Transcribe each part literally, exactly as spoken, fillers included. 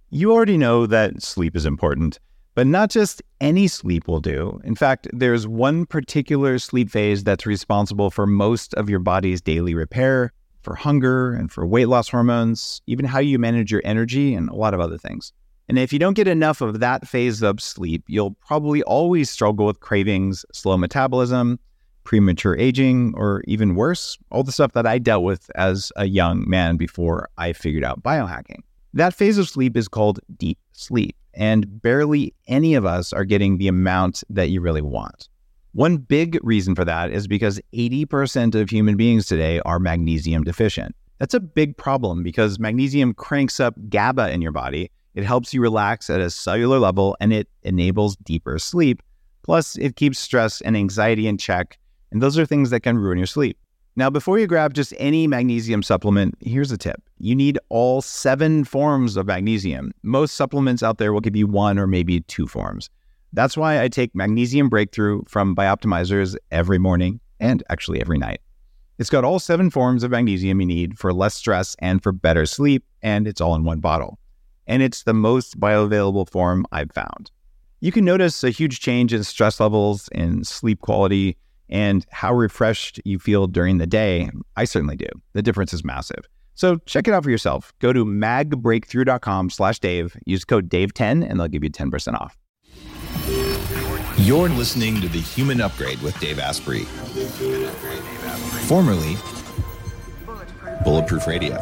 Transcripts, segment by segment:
You already know that sleep is important, but not just any sleep will do. In fact, there's one particular sleep phase that's responsible for most of your body's daily repair, for hunger and for weight loss hormones, even how you manage your energy and a lot of other things. And if you don't get enough of that phase of sleep, you'll probably always struggle with cravings, slow metabolism, premature aging, or even worse, all the stuff that I dealt with as a young man before I figured out biohacking. That phase of sleep is called deep sleep, and barely any of us are getting the amount that you really want. One big reason for that is because eighty percent of human beings today are magnesium deficient. That's a big problem because magnesium cranks up GABA in your body. It helps you relax at a cellular level, and it enables deeper sleep. Plus, it keeps stress and anxiety in check, and those are things that can ruin your sleep. Now, before you grab just any magnesium supplement, here's a tip. You need all seven forms of magnesium. Most supplements out there will give you one or maybe two forms. That's why I take Magnesium Breakthrough from Bioptimizers every morning and actually every night. It's got all seven forms of magnesium you need for less stress and for better sleep, and it's all in one bottle. And it's the most bioavailable form I've found. You can notice a huge change in stress levels, in sleep quality, and how refreshed you feel during the day. I certainly do. The difference is massive. So check it out for yourself. Go to magbreakthrough.com slash Dave. Use code Dave ten and they'll give you ten percent off. You're listening to The Human Upgrade with Dave Asprey, formerly Bulletproof Radio.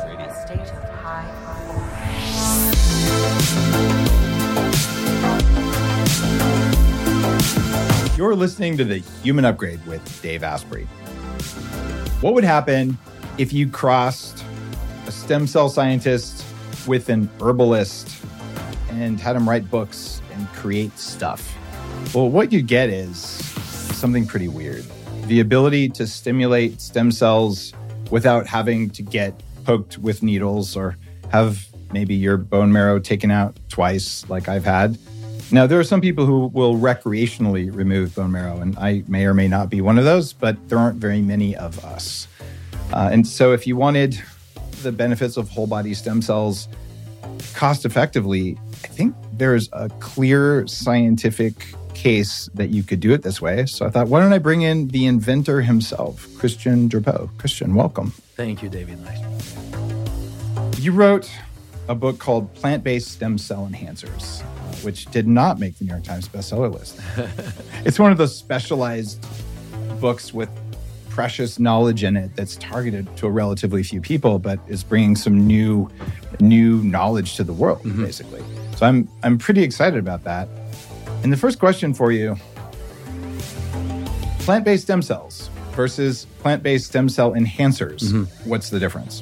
You're listening to The Human Upgrade with Dave Asprey. What would happen if you crossed a stem cell scientist with an herbalist and had them write books and create stuff? Well, what you get is something pretty weird. The ability to stimulate stem cells without having to get poked with needles or have maybe your bone marrow taken out twice like I've had. Now, there are some people who will recreationally remove bone marrow, and I may or may not be one of those, but there aren't very many of us. Uh, and so if you wanted the benefits of whole body stem cells cost effectively, I think there's a clear scientific case that you could do it this way. So I thought, why don't I bring in the inventor himself, Christian Drapeau. Christian, welcome. Thank you, David. Nice. You wrote a book called Plant-Based Stem Cell Enhancers, which did not make the New York Times bestseller list. It's one of those specialized books with precious knowledge in it that's targeted to a relatively few people, but is bringing some new, new knowledge to the world, mm-hmm. basically. So I'm I'm pretty excited about that. And the first question for you, plant-based stem cells versus plant-based stem cell enhancers, mm-hmm. what's the difference?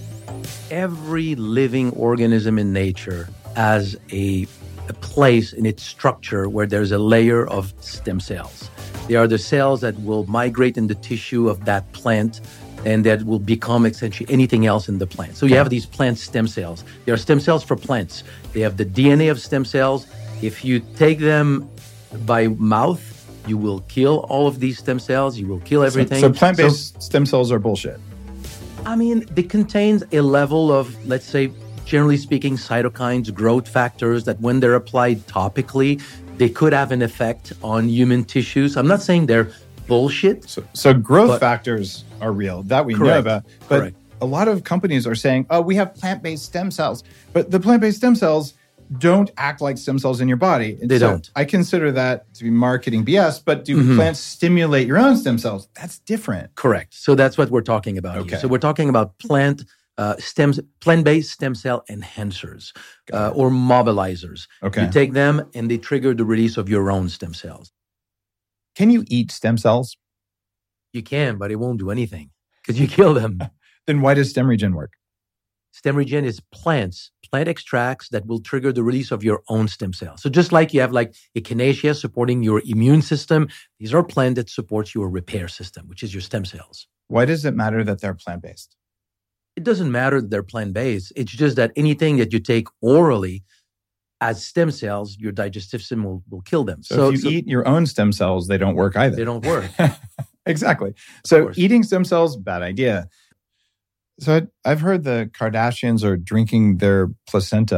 Every living organism in nature has a, a place in its structure where there's a layer of stem cells. They are the cells that will migrate in the tissue of that plant and that will become essentially anything else in the plant. So you have these plant stem cells. They are stem cells for plants. They have the D N A of stem cells. If you take them by mouth, you will kill all of these stem cells. You will kill everything. So, so plant-based so, stem cells are bullshit. I mean, they contain a level of, let's say, generally speaking, cytokines, growth factors that when they're applied topically, they could have an effect on human tissues. I'm not saying they're bullshit. So, so growth but, factors are real. That we correct, know about. But correct. A lot of companies are saying, oh, we have plant-based stem cells. But the plant-based stem cells don't act like stem cells in your body. They so don't. I consider that to be marketing B S, but do mm-hmm. plants stimulate your own stem cells? That's different. Correct. So that's what we're talking about okay. here. So we're talking about plant uh, stems, plant-based stem cell enhancers uh, or mobilizers. Okay. You take them and they trigger the release of your own stem cells. Can you eat stem cells? You can, but it won't do anything because you kill them. Then why does StemRegen work? StemRegen is plants, plant extracts that will trigger the release of your own stem cells. So just like you have like echinacea supporting your immune system, these are plants that support your repair system, which is your stem cells. Why does it matter that they're plant-based? It doesn't matter that they're plant-based. It's just that anything that you take orally as stem cells, your digestive system will, will kill them. So, so if you so, eat your own stem cells, they don't work either. They don't work. Exactly. So eating stem cells, bad idea. So I've heard the Kardashians are drinking their placenta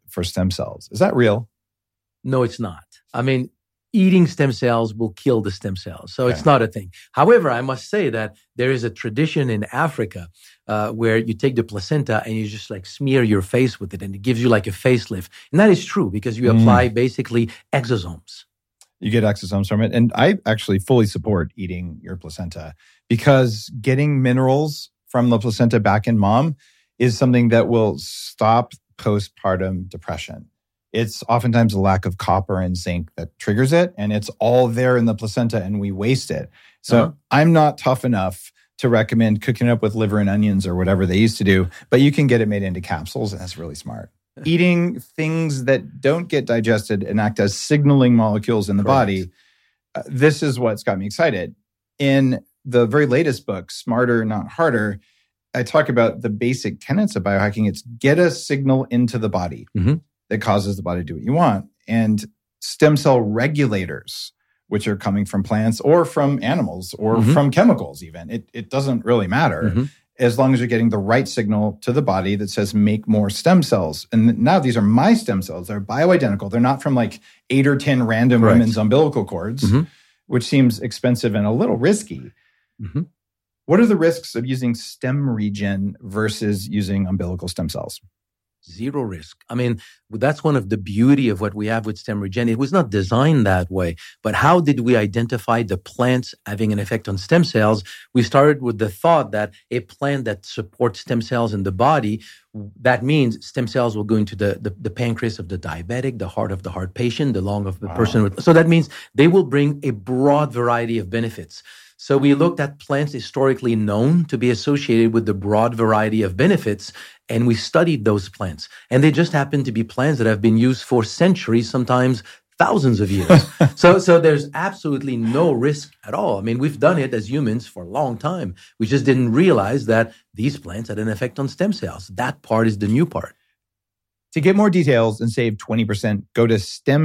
for stem cells. Is that real? No, it's not. I mean, eating stem cells will kill the stem cells. So Okay. it's not a thing. However, I must say that there is a tradition in Africa uh, where you take the placenta and you just like smear your face with it and it gives you like a facelift. And that is true because you Mm. apply basically exosomes. You get exosomes from it. And I actually fully support eating your placenta because getting minerals from the placenta back in mom is something that will stop postpartum depression. It's oftentimes a lack of copper and zinc that triggers it, and it's all there in the placenta and we waste it. So Uh-huh. I'm not tough enough to recommend cooking it up with liver and onions or whatever they used to do, but you can get it made into capsules, and that's really smart. Eating things that don't get digested and act as signaling molecules in the Correct. body, uh, this is what's got me excited. In the very latest book, Smarter, Not Harder, I talk about the basic tenets of biohacking. It's get a signal into the body Mhm. that causes the body to do what you want. And stem cell regulators, which are coming from plants or from animals or Mhm. from chemicals even, it, it doesn't really matter. Mhm. As long as you're getting the right signal to the body that says make more stem cells. And now these are my stem cells. They're bioidentical. They're not from like eight or ten random Correct. women's umbilical cords, Mhm. which seems expensive and a little risky. Mhm. What are the risks of using stem regen versus using umbilical stem cells? Zero risk. I mean, that's one of the beauty of what we have with stem regen. It was not designed that way, but how did we identify the plants having an effect on stem cells? We started with the thought that a plant that supports stem cells in the body, that means stem cells will go into the, the, the pancreas of the diabetic, the heart of the heart patient, the lung of the Wow. person with, so that means they will bring a broad variety of benefits. So we looked at plants historically known to be associated with the broad variety of benefits, and we studied those plants. And they just happen to be plants that have been used for centuries, sometimes thousands of years. so, so there's absolutely no risk at all. I mean, we've done it as humans for a long time. We just didn't realize that these plants had an effect on stem cells. That part is the new part. To get more details and save twenty percent, go to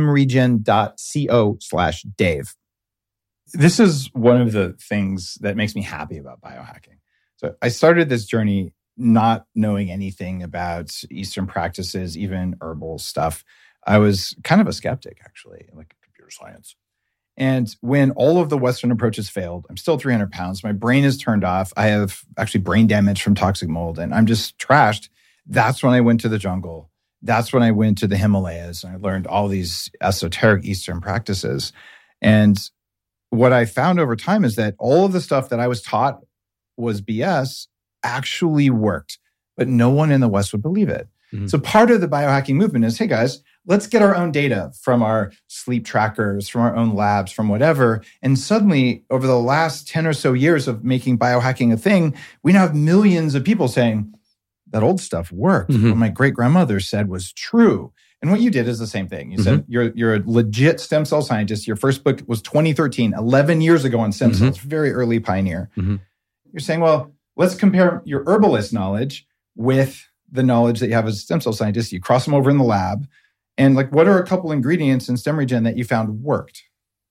stemregen.co slash Dave. This is one of the things that makes me happy about biohacking. So I started this journey not knowing anything about Eastern practices, even herbal stuff. I was kind of a skeptic, actually, like computer science. And when all of the Western approaches failed, I'm still three hundred pounds. My brain is turned off. I have actually brain damage from toxic mold, and I'm just trashed. That's when I went to the jungle. That's when I went to the Himalayas, and I learned all these esoteric Eastern practices. And what I found over time is that all of the stuff that I was taught was B S actually worked, but no one in the West would believe it. Mhm. So part of the biohacking movement is, hey guys, let's get our own data from our sleep trackers, from our own labs, from whatever. And suddenly, over the last ten or so years of making biohacking a thing, we now have millions of people saying, that old stuff worked. Mhm. What my great-grandmother said was true. And what you did is the same thing. You said, you're, you're a legit stem cell scientist. Your first book was twenty thirteen, eleven years ago on stem Mhm. cells, very early pioneer. Mhm. You're saying, well, let's compare your herbalist knowledge with the knowledge that you have as a stem cell scientist. You cross them over in the lab. And like, what are a couple ingredients in stem regen that you found worked?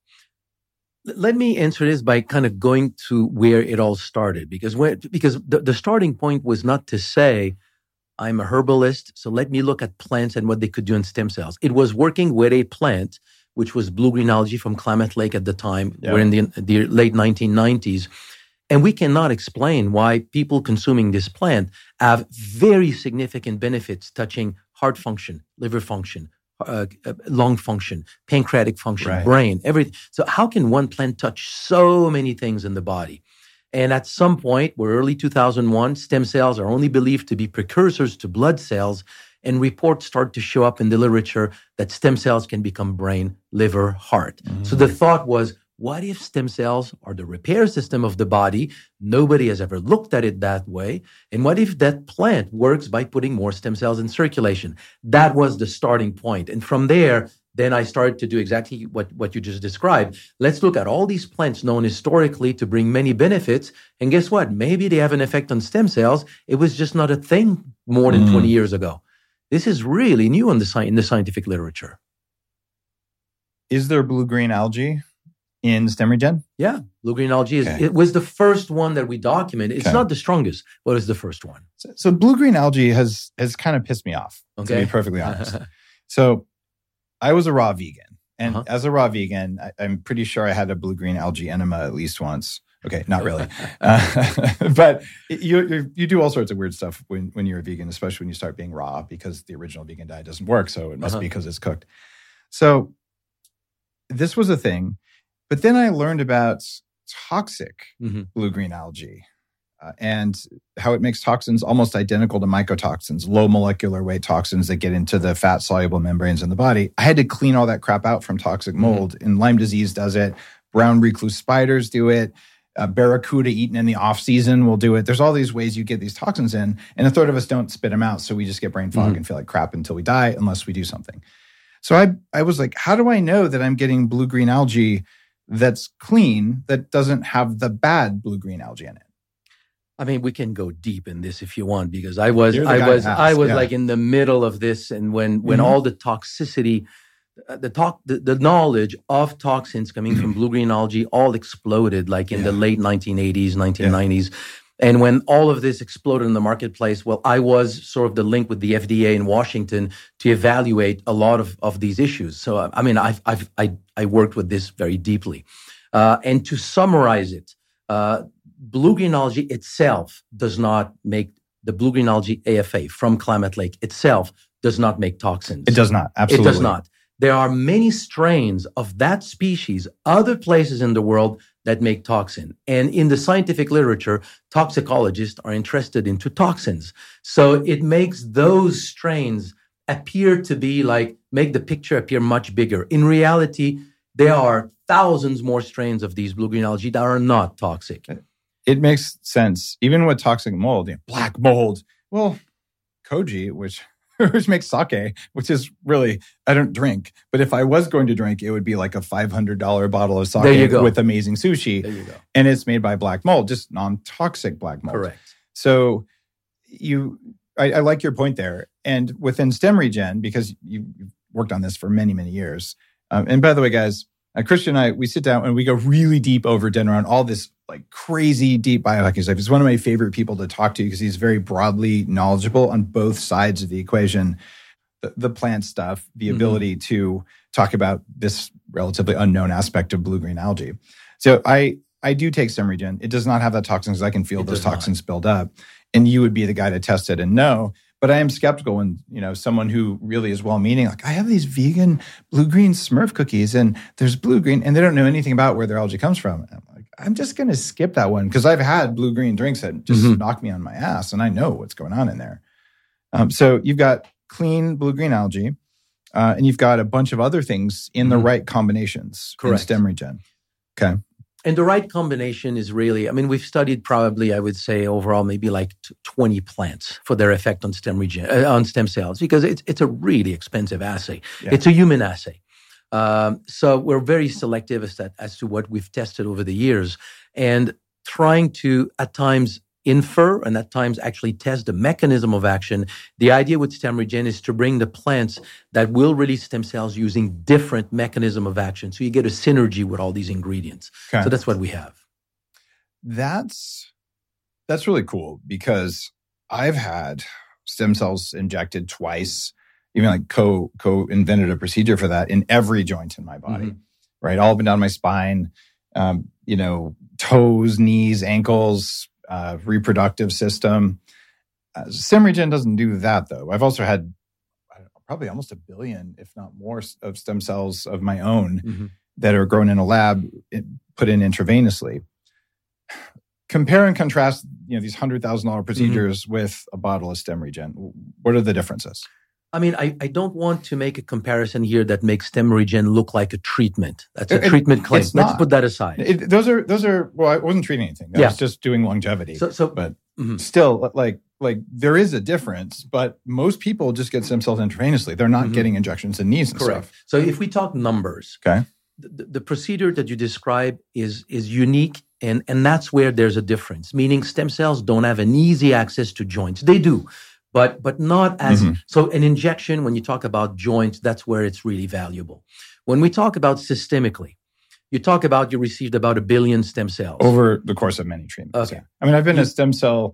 Let me answer this by kind of going to where it all started, because when, because the, the starting point was not to say, I'm a herbalist, so let me look at plants and what they could do in stem cells. It was working with a plant, which was blue-green algae from Klamath Lake at the time. Yeah. We're in the, the late nineteen nineties. And we cannot explain why people consuming this plant have very significant benefits touching heart function, liver function, uh, uh, lung function, pancreatic function, Right. brain, everything. So how can one plant touch so many things in the body? And at some point, we're early two thousand one, stem cells are only believed to be precursors to blood cells, and reports start to show up in the literature that stem cells can become brain, liver, heart. So the thought was, what if stem cells are the repair system of the body? Nobody has ever looked at it that way. And what if that plant works by putting more stem cells in circulation? That was the starting point. And from there, then I started to do exactly what, what you just described. Let's look at all these plants known historically to bring many benefits. And guess what? Maybe they have an effect on stem cells. It was just not a thing more than Mm. twenty years ago. This is really new in the, sci- in the scientific literature. Is there blue-green algae in stem regen? Yeah, blue-green algae is, Okay. it was the first one that we documented. It's Okay. not the strongest, but it's the first one. So, so blue-green algae has has kind of pissed me off, to Okay. be perfectly honest. So I was a raw vegan. And Uh-huh. as a raw vegan, I, I'm pretty sure I had a blue-green algae enema at least once. Okay, not really. uh, but you, you you do all sorts of weird stuff when, when you're a vegan, especially when you start being raw, because the original vegan diet doesn't work. So it must Uh-huh. be because it's cooked. So this was a thing. But then I learned about toxic Mhm. blue-green algae uh, and how it makes toxins almost identical to mycotoxins, low molecular weight toxins that get into the fat-soluble membranes in the body. I had to clean all that crap out from toxic mold. Mm-hmm. And Lyme disease does it. Brown recluse spiders do it. Uh, barracuda eaten in the off-season will do it. There's all these ways you get these toxins in, and a third of us don't spit them out, so we just get brain fog mm-hmm. and feel like crap until we die unless we do something. So I I was like, how do I know that I'm getting blue-green algae that's clean, that doesn't have the bad blue-green algae in it? I mean, we can go deep in this if you want, because I was You're the I guy was to ask, I was yeah. like in the middle of this, and when when Mhm. all the toxicity, uh, the talk, the, the knowledge of toxins coming from blue-green algae all exploded, like in Yeah. the late nineteen eighties, nineteen nineties. And when all of this exploded in the marketplace, well, I was sort of the link with the F D A in Washington to evaluate a lot of, of these issues. So, I mean, I've, I've, I, I worked with this very deeply. Uh, and to summarize it, uh, blue-green algae itself does not make, the blue-green algae A F A from Klamath Lake itself does not make toxins. It does not, absolutely. It does not. There are many strains of that species, other places in the world that make toxin. And in the scientific literature, toxicologists are interested into toxins. So it makes those strains appear to be like, make the picture appear much bigger. In reality, there are thousands more strains of these blue-green algae that are not toxic. It makes sense. Even with toxic mold, you know, black mold. Well, koji, which... which makes sake, which is really, I don't drink. But if I was going to drink, it would be like a five hundred dollars bottle of There you sake go. with amazing sushi. There you go. And it's made by black mold, just non-toxic black mold. Correct. So you, I, I like your point there. And within StemRegen, because you, you've worked on this for many, many years. Um, and by the way, guys, uh, Christian and I, we sit down and we go really deep over dinner on all this like crazy deep biohacking stuff. He's one of my favorite people to talk to because he's very broadly knowledgeable on both sides of the equation. The, the plant stuff, the mm-hmm. ability to talk about this relatively unknown aspect of blue-green algae. So I I do take StemRegen. It does not have that toxins. I can feel It those does not. toxins build up. And you would be the guy to test it and know. But I am skeptical when, you know, someone who really is well-meaning, like, I have these vegan blue-green Smurf cookies and there's blue-green, and they don't know anything about where their algae comes from. And I'm like, I'm just going to skip that one because I've had blue-green drinks that just Mm-hmm. knock me on my ass and I know what's going on in there. Um, so you've got clean blue-green algae uh, and you've got a bunch of other things in the Mhm. right combinations Correct. in StemRegen. Okay. And the right combination is really, I mean, we've studied probably, I would say, overall, maybe like twenty plants for their effect on stem regen, uh, on stem cells, because it's it's a really expensive assay. Yeah. It's a human assay. Um, so we're very selective as, that, as to what we've tested over the years and trying to, at times, infer and at times actually test the mechanism of action. The idea with StemRegen is to bring the plants that will release stem cells using different mechanism of action. So you get a synergy with all these ingredients. Okay. So that's what we have. That's that's really cool because I've had stem cells injected twice, even like co co invented a procedure for that in every joint in my body, Mhm. right? All up and down my spine, um, you know, toes, knees, ankles, uh, reproductive system. Uh, StemRegen doesn't do that though. I've also had I don't know, probably almost a billion, if not more, of stem cells of my own Mhm. that are grown in a lab, it- put in intravenously. Compare and contrast, you know, these hundred thousand dollar procedures mm-hmm. with a bottle of StemRegen. What are the differences? I mean, I, I don't want to make a comparison here that makes StemRegen look like a treatment. That's a It- treatment claim. it's Let's not. put that aside. It, those are those are. Well, I wasn't treating anything. I Yeah. was just doing longevity. So, so but mhm. still, like like there is a difference. But most people just get stem cells intravenously. They're not Mhm. getting injections in knees and correct. stuff. So if we talk numbers, Okay. the, the procedure that you describe is is unique, and and that's where there's a difference. Meaning, stem cells don't have an easy access to joints. They do, but but not as Mhm. so. An injection, when you talk about joints, that's where it's really valuable. When we talk about systemically, you talk about you received about a billion stem cells. Over the course of many treatments. Okay. I mean, I've been a stem cell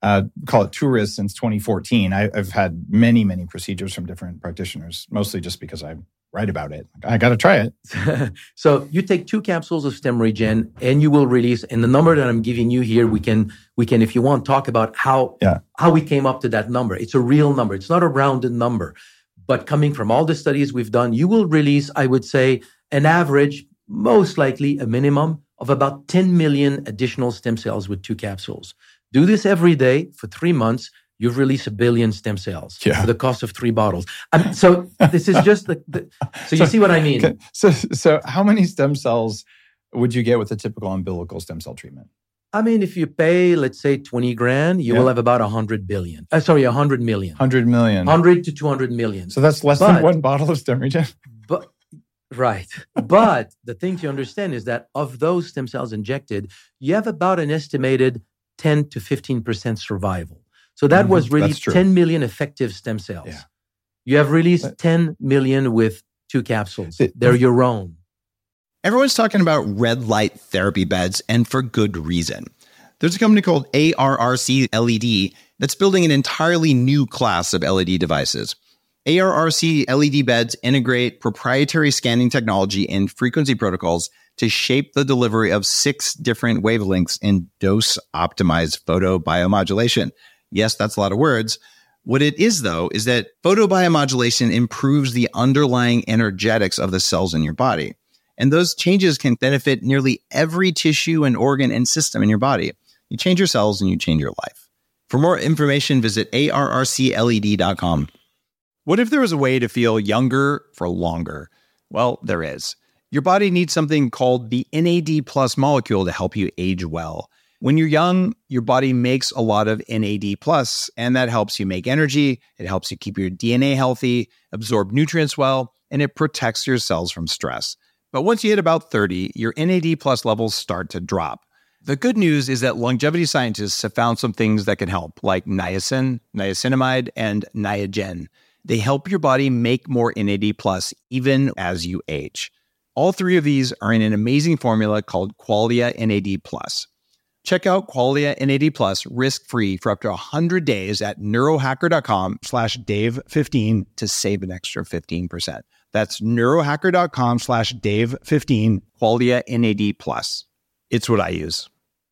uh, call it tourist since twenty fourteen. I, I've had many, many procedures from different practitioners, mostly just because I write about it. I got to try it. So you take two capsules of StemRegen and you will release, and the number that I'm giving you here, we can, we can, if you want, talk about how, yeah. how we came up to that number. It's a real number. It's not a rounded number, but coming from all the studies we've done, you will release, I would say, an average, most likely a minimum of about ten million additional stem cells with two capsules. Do this every day for three months. You've released a billion stem cells yeah. for the cost of three bottles. Um, so this is just the, the so you so, see what I mean. Okay. So, so how many stem cells would you get with a typical umbilical stem cell treatment? I mean, if you pay, let's say twenty grand, you yeah. will have about a hundred billion. Uh, sorry, a hundred million. Hundred million. Hundred to two hundred million. So that's less but, than one bottle of StemRegen. But right. But the thing to understand is that of those stem cells injected, you have about an estimated ten to fifteen percent survival. So that mm-hmm. was really ten million effective stem cells. Yeah. You have released ten million with two capsules. They're your own. Everyone's talking about red light therapy beds, and for good reason. There's a company called A R R C L E D that's building an entirely new class of L E D devices. A R R C L E D beds integrate proprietary scanning technology and frequency protocols to shape the delivery of six different wavelengths in dose-optimized photobiomodulation. Yes, that's a lot of words. What it is, though, is that photobiomodulation improves the underlying energetics of the cells in your body. And those changes can benefit nearly every tissue and organ and system in your body. You change your cells and you change your life. For more information, visit A R R C L E D dot com. What if there was a way to feel younger for longer? Well, there is. Your body needs something called the N A D plus molecule to help you age well. When you're young, your body makes a lot of N A D plus, and that helps you make energy. It helps you keep your D N A healthy, absorb nutrients well, and it protects your cells from stress. But once you hit about thirty, your N A D plus levels start to drop. The good news is that longevity scientists have found some things that can help, like niacin, niacinamide, and Niagen. They help your body make more N A D plus even as you age. All three of these are in an amazing formula called Qualia N A D plus. Check out Qualia N A D plus risk-free for up to one hundred days at neurohacker.com slash Dave15 to save an extra fifteen percent. That's neurohacker.com slash Dave15, Qualia N A D plus. It's what I use.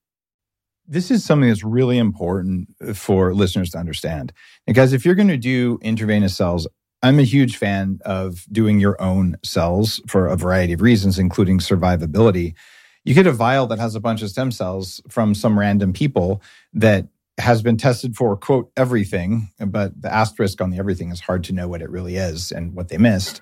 This is something that's really important for listeners to understand. Because if you're going to do intravenous cells, I'm a huge fan of doing your own cells for a variety of reasons, including survivability. You get a vial that has a bunch of stem cells from some random people that has been tested for, quote, everything, but the asterisk on the everything is hard to know what it really is and what they missed.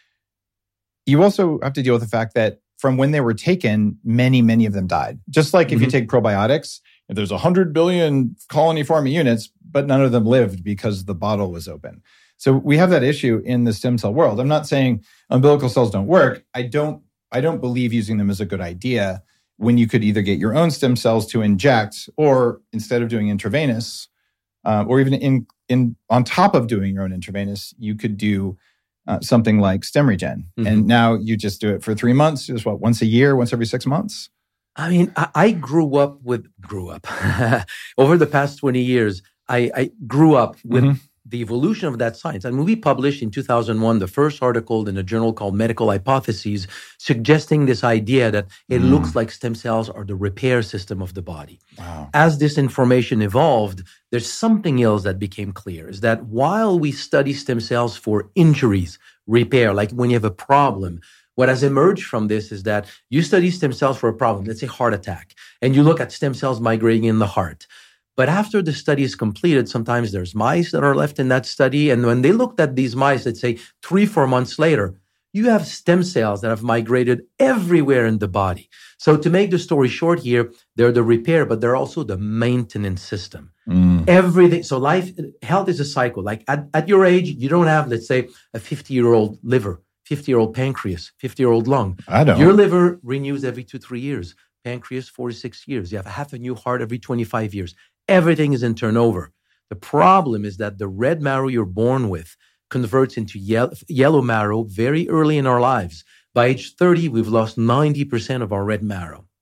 You also have to deal with the fact that from when they were taken, many, many of them died. Just like if mm-hmm. you take probiotics, if there's one hundred billion colony-forming units, but none of them lived because the bottle was open. So we have that issue in the stem cell world. I'm not saying umbilical cells don't work. I don't I don't believe using them is a good idea when you could either get your own stem cells to inject, or instead of doing intravenous, uh, or even in in on top of doing your own intravenous, you could do uh, something like StemRegen. Mm-hmm. And now you just do it for three months, just what, once a year, once every six months? I mean, I, I grew up with, grew up, over the past twenty years, I, I grew up with mm-hmm. the evolution of that science. I mean, we published in two thousand one the first article in a journal called Medical Hypotheses, suggesting this idea that it mm. looks like stem cells are the repair system of the body. Wow. As this information evolved, there's something else that became clear, is that while we study stem cells for injuries, repair, like when you have a problem, what has emerged from this is that you study stem cells for a problem, let's say heart attack, and you look at stem cells migrating in the heart. But after the study is completed, sometimes there's mice that are left in that study. And when they looked at these mice, let's say three, four months later, you have stem cells that have migrated everywhere in the body. So to make the story short here, they're the repair, but they're also the maintenance system. Mm. Everything. So life, health is a cycle. Like at, at your age, you don't have, let's say, a fifty-year-old liver, fifty-year-old pancreas, fifty-year-old lung. I don't. Your liver renews every two, three years. Pancreas, four to six years. You have half a new heart every twenty-five years. Everything is in turnover. The problem is that the red marrow you're born with converts into ye- yellow marrow very early in our lives. By age thirty, we've lost ninety percent of our red marrow.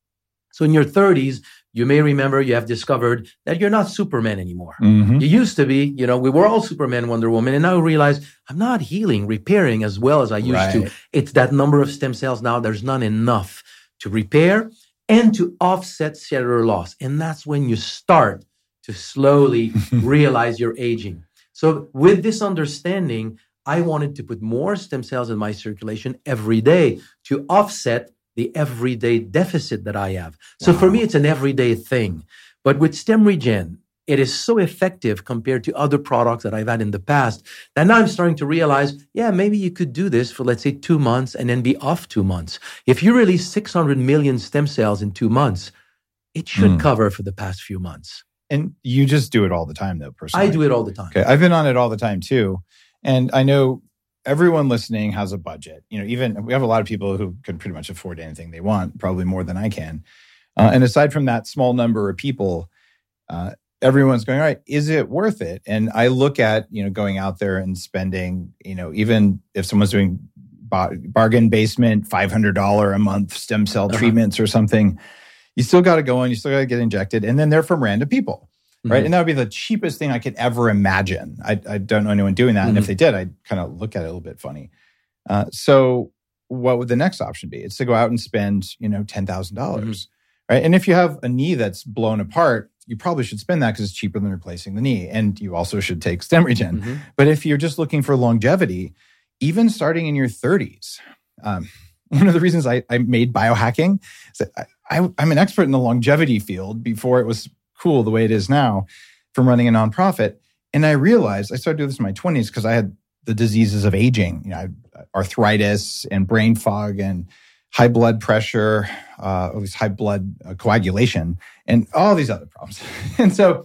So in your thirties, you may remember you have discovered that you're not Superman anymore. Mm-hmm. You used to be, you know, we were all Superman, Wonder Woman, and now we realize I'm not healing, repairing as well as I used Right. to. It's that number of stem cells now, there's not enough to repair and to offset cellular loss. And that's when you start to slowly realize you're aging. So with this understanding, I wanted to put more stem cells in my circulation every day to offset the everyday deficit that I have. So Wow. for me, it's an everyday thing. But with StemRegen, it is so effective compared to other products that I've had in the past that now I'm starting to realize, yeah, maybe you could do this for, let's say, two months and then be off two months. If you release six hundred million stem cells in two months, it should Mm. cover for the past few months. And you just do it all the time, though, personally. I do it all the time. Okay, I've been on it all the time too, and I know everyone listening has a budget. You know, even we have a lot of people who can pretty much afford anything they want, probably more than I can. Uh, and aside from that small number of people, uh, everyone's going, all right, is it worth it? And I look at, you know, going out there and spending, you know, even if someone's doing bar- bargain basement, five hundred dollars a month stem cell Uh-huh. treatments or something, you still got to go in, you still got to get injected. And then they're from random people. Right. Mhm. And that would be the cheapest thing I could ever imagine. I, I don't know anyone doing that. And if Mhm. they did, I'd kind of look at it a little bit funny. Uh, so what would the next option be? It's to go out and spend, you know, ten thousand dollars. Right. And if you have a knee that's blown apart, you probably should spend that because it's cheaper than replacing the knee. And you also should take StemRegen. Mhm. But if you're just looking for longevity, even starting in your thirties, um, one of the reasons I, I made biohacking is that I, I, I'm an expert in the longevity field before it was cool the way it is now from running a nonprofit. And I realized I started doing this in my twenties because I had the diseases of aging, you know, I had arthritis and brain fog and high blood pressure, uh, at least high blood uh, coagulation, and all these other problems. And so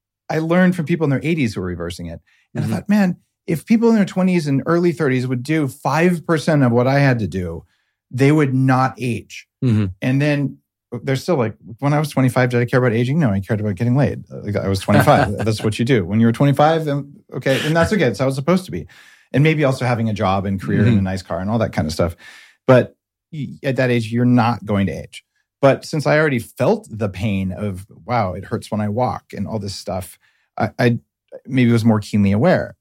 I learned from people in their eighties who were reversing it. And Mhm. I thought, man, if people in their twenties and early thirties would do five percent of what I had to do, they would not age. Mhm. And then they're still like, when I was twenty-five, did I care about aging? No, I cared about getting laid. Like, I was twenty-five. That's what you do. When you were twenty-five, then okay, and that's okay. That's how it's supposed to be. And maybe also having a job and career Mhm. and a nice car and all that kind of stuff. But y- at that age, you're not going to age. But since I already felt the pain of, wow, it hurts when I walk and all this stuff, I, I maybe was more keenly aware.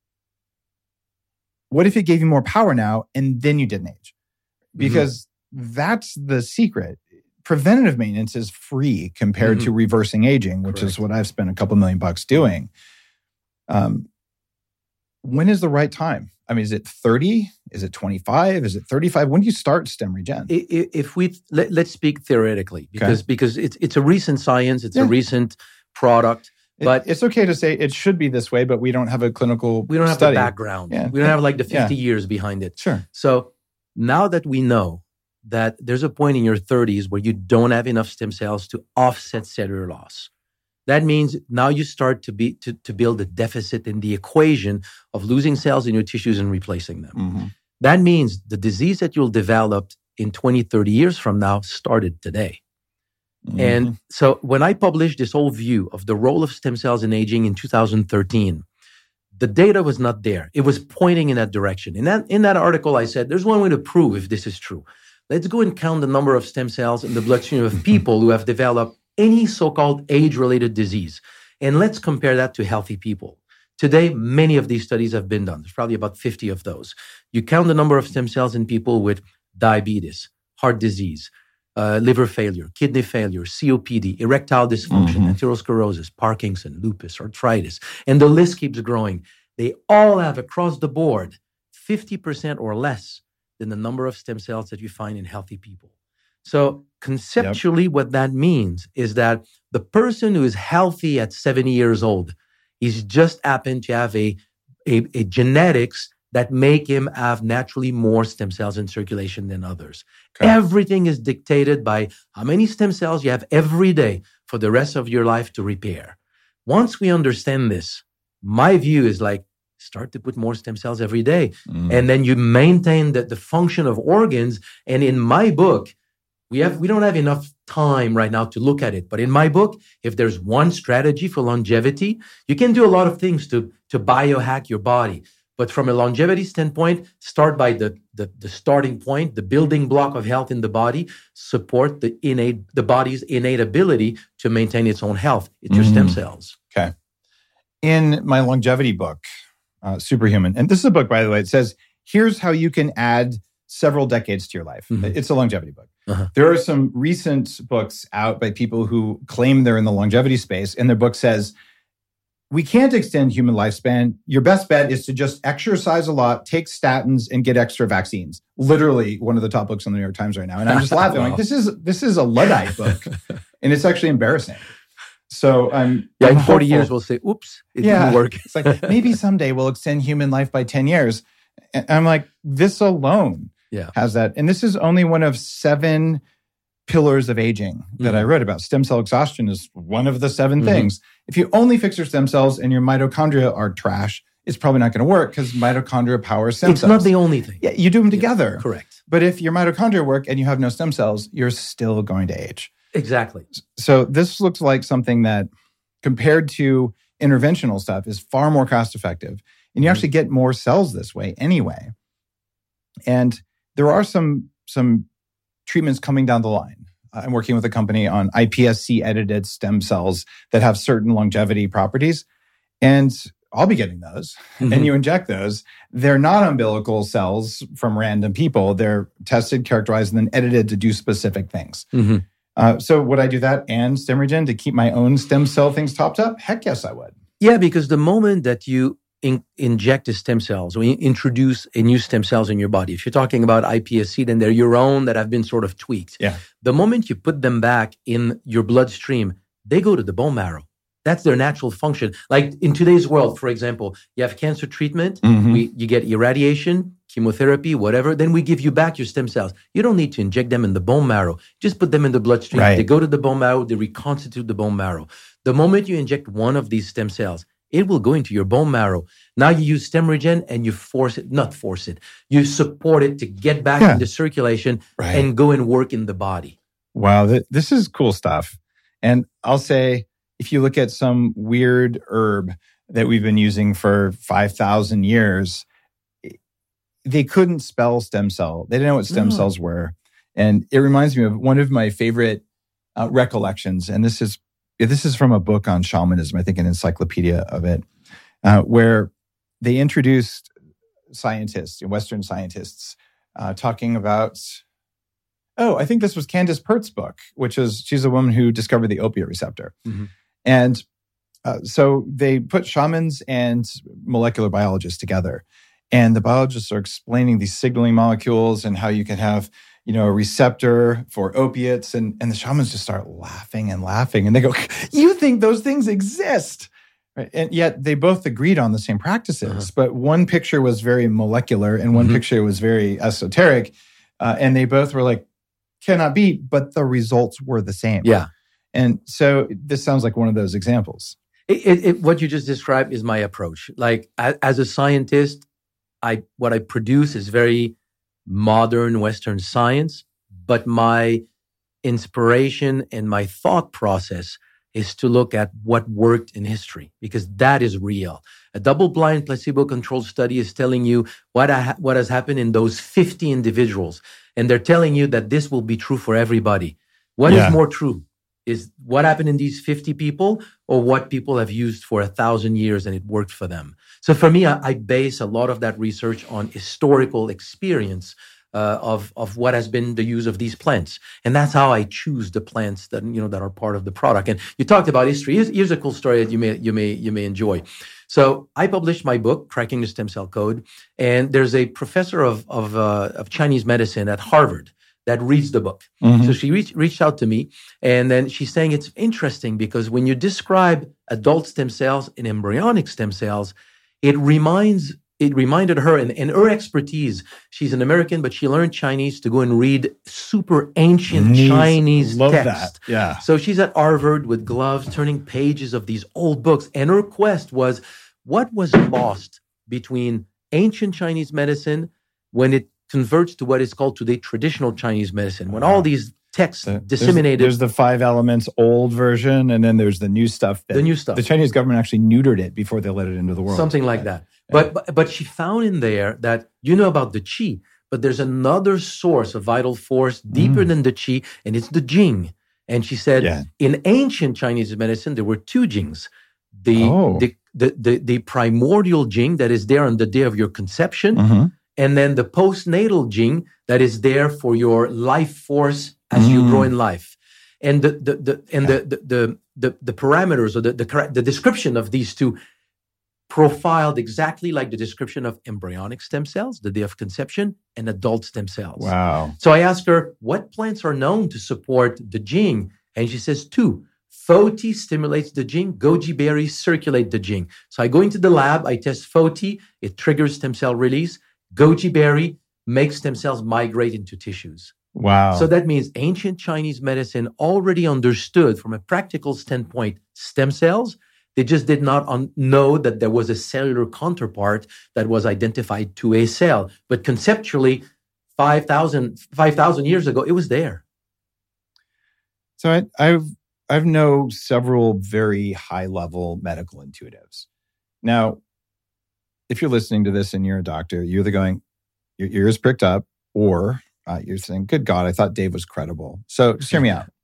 What if it gave you more power now and then you didn't age? Because that's the secret. Preventative maintenance is free compared Mhm. to reversing aging, which is Correct. what I've spent a couple million bucks doing. Um, when is the right time? I mean, is it thirty? Is it twenty-five? Is it thirty-five? When do you start StemRegen? I- i- If we let, let's speak theoretically, because because it's it's a recent science, it's Yeah. a recent product, It- but it's okay to say it should be this way, but we don't have a clinical we don't have study. the background. Yeah. We don't have like the Yeah. fifty years behind it. Sure. So now that we know that there's a point in your thirties where you don't have enough stem cells to offset cellular loss, that means now you start to be to, to build a deficit in the equation of losing cells in your tissues and replacing them. Mhm. That means the disease that you'll develop in twenty, thirty years from now started today. Mhm. And so when I published this whole view of the role of stem cells in aging in two thousand thirteen, the data was not there. It was pointing in that direction. In that, in that article, I said, there's one way to prove if this is true. Let's go and count the number of stem cells in the bloodstream of people who have developed any so-called age-related disease. And let's compare that to healthy people. Today, many of these studies have been done. There's probably about fifty of those. You count the number of stem cells in people with diabetes, heart disease, uh, liver failure, kidney failure, C O P D, erectile dysfunction, Mhm. atherosclerosis, Parkinson, lupus, arthritis, and the list keeps growing. They all have across the board fifty percent or less than the number of stem cells that you find in healthy people. So conceptually, what that means is that the person who is healthy at seventy years old, he's just happened to have a, a, a genetics that make him have naturally more stem cells in circulation than others. Okay. Everything is dictated by how many stem cells you have every day for the rest of your life to repair. Once we understand this, my view is like, start to put more stem cells every day. Mhm. And then you maintain the, the function of organs. And in my book, we have we don't have enough time right now to look at it. But in my book, if there's one strategy for longevity, you can do a lot of things to, to biohack your body. But from a longevity standpoint, start by the, the, the starting point, the building block of health in the body, support the innate, the body's innate ability to maintain its own health. It's your mm. stem cells. Okay. In my longevity book, uh, Superhuman, and this is a book, by the way, it says, here's how you can add several decades to your life. Mm-hmm. It's a longevity book. Uh-huh. There are some recent books out by people who claim they're in the longevity space, and their book says, we can't extend human lifespan. Your best bet is to just exercise a lot, take statins, and get extra vaccines. Literally one of the top books on the New York Times right now. And I'm just laughing. Wow. Like, this is this is a Luddite book. And it's actually embarrassing. So I'm Yeah, I'm in forty hopeful. years we'll say, oops, it yeah. didn't work. It's like, maybe someday we'll extend human life by ten years. And I'm like, this alone yeah. has that. And this is only one of seven pillars of aging that mm-hmm. I wrote about. Stem cell exhaustion is one of the seven mm-hmm. things. If you only fix your stem cells and your mitochondria are trash, it's probably not going to work because mitochondria power stem it's cells. It's not the only thing. Yeah, you do them yeah, together. Correct. But if your mitochondria work and you have no stem cells, you're still going to age. Exactly. So this looks like something that, compared to interventional stuff, is far more cost effective. And you actually get more cells this way anyway. And there are some, some treatments coming down the line. I'm working with a company on I P S C-edited stem cells that have certain longevity properties. And I'll be getting those. Mm-hmm. And you inject those. They're not umbilical cells from random people. They're tested, characterized, and then edited to do specific things. Mm-hmm. Uh, so would I do that and StemRegen to keep my own stem cell things topped up? Heck yes, I would. Yeah, because the moment that you in, inject the stem cells, or you introduce a new stem cells in your body, if you're talking about I P S C, then they're your own that have been sort of tweaked. Yeah. The moment you put them back in your bloodstream, they go to the bone marrow. That's their natural function. Like in today's world, for example, you have cancer treatment, mm-hmm. we, you get irradiation, chemotherapy, whatever, then we give you back your stem cells. You don't need to inject them in the bone marrow. Just put them in the bloodstream. Right. They go to the bone marrow, they reconstitute the bone marrow. The moment you inject one of these stem cells, it will go into your bone marrow. Now you use StemRegen and you force it, not force it, you support it to get back yeah. into circulation right. and go and work in the body. Wow, th- this is cool stuff. And I'll say, if you look at some weird herb that we've been using for five thousand years, they couldn't spell stem cell. They didn't know what stem no. cells were. And it reminds me of one of my favorite uh, recollections. And this is this is from a book on shamanism, I think an encyclopedia of it, uh, where they introduced scientists, Western scientists, uh, talking about, oh, I think this was Candace Pert's book, which is, she's a woman who discovered the opiate receptor. Mm-hmm. And uh, so they put shamans and molecular biologists together. And the biologists are explaining these signaling molecules and how you can have, you know, a receptor for opiates. And, and the shamans just start laughing and laughing. And they go, you think those things exist? Right? And yet they both agreed on the same practices. Uh-huh. But one picture was very molecular and one mm-hmm. picture was very esoteric. Uh, and they both were like, cannot be, but the results were the same. Yeah. And so this sounds like one of those examples. It, it, it, what you just described is my approach. Like as, as a scientist, I what I produce is very modern Western science, but my inspiration and my thought process is to look at what worked in history, because that is real. A double-blind placebo-controlled study is telling you what, ha- what has happened in those fifty individuals, and they're telling you that this will be true for everybody. What yeah. is more true? Is what happened in these fifty people or what people have used for a thousand years and it worked for them? So for me, I, I base a lot of that research on historical experience uh, of, of what has been the use of these plants. And that's how I choose the plants that, you know, that are part of the product. And you talked about history. Here's, here's a cool story that you may, you may, you may enjoy. So I published my book, Cracking the Stem Cell Code. And there's a professor of, of, uh, of Chinese medicine at Harvard that reads the book. Mm-hmm. So she reached, reached out to me, and then she's saying it's interesting because when you describe adult stem cells and embryonic stem cells, it reminds it reminded her, and, and her expertise, she's an American, but she learned Chinese to go and read super ancient Neat. Chinese Love text. That. Yeah. So she's at Harvard with gloves, turning pages of these old books, and her quest was, what was lost between ancient Chinese medicine when it converts to what is called today traditional Chinese medicine. When all these texts the, disseminated... There's, there's the five elements old version, and then there's the new stuff. That the new stuff. The Chinese government actually neutered it before they let it into the world. Something like that. But, but but she found in there that you know about the qi, but there's another source of vital force deeper Mm. than the qi, and it's the jing. And she said Yeah. in ancient Chinese medicine, there were two jings. The, Oh. the, the, the, the primordial jing that is there on the day of your conception, Mhm. and then the postnatal jing that is there for your life force as you Mm. grow in life. And the the, the and the, the the the the parameters or the the, correct, the description of these two profiled exactly like the description of embryonic stem cells, the day of conception, and adult stem cells. Wow. So I asked her, what plants are known to support the jing? And she says two. Foti stimulates the jing, goji berries circulate the jing. So I go into the lab, I test Foti, it triggers stem cell release. Goji berry makes stem cells migrate into tissues. Wow. So that means ancient Chinese medicine already understood from a practical standpoint stem cells. They just did not un- know that there was a cellular counterpart that was identified to a cell. But conceptually, five thousand, five thousand years ago, it was there. So I, I've I've know several very high level medical intuitives. Now, if you're listening to this and you're a doctor, you're either going, your ears pricked up, or uh, you're saying, "Good God, I thought Dave was credible." So just hear me out.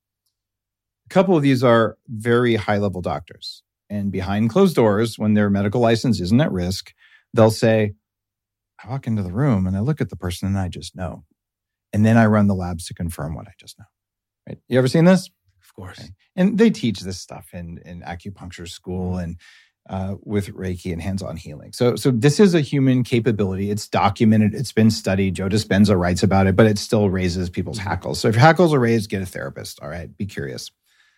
A couple of these are very high level doctors, and behind closed doors, when their medical license isn't at risk, they'll say, "I walk into the room and I look at the person and I just know, and then I run the labs to confirm what I just know." Right? You ever seen this? Of course. Okay. And they teach this stuff in, in acupuncture school and uh, with Reiki and hands-on healing. So, so this is a human capability. It's documented. It's been studied. Joe Dispenza writes about it, but it still raises people's hackles. So if your hackles are raised, get a therapist. All right, be curious.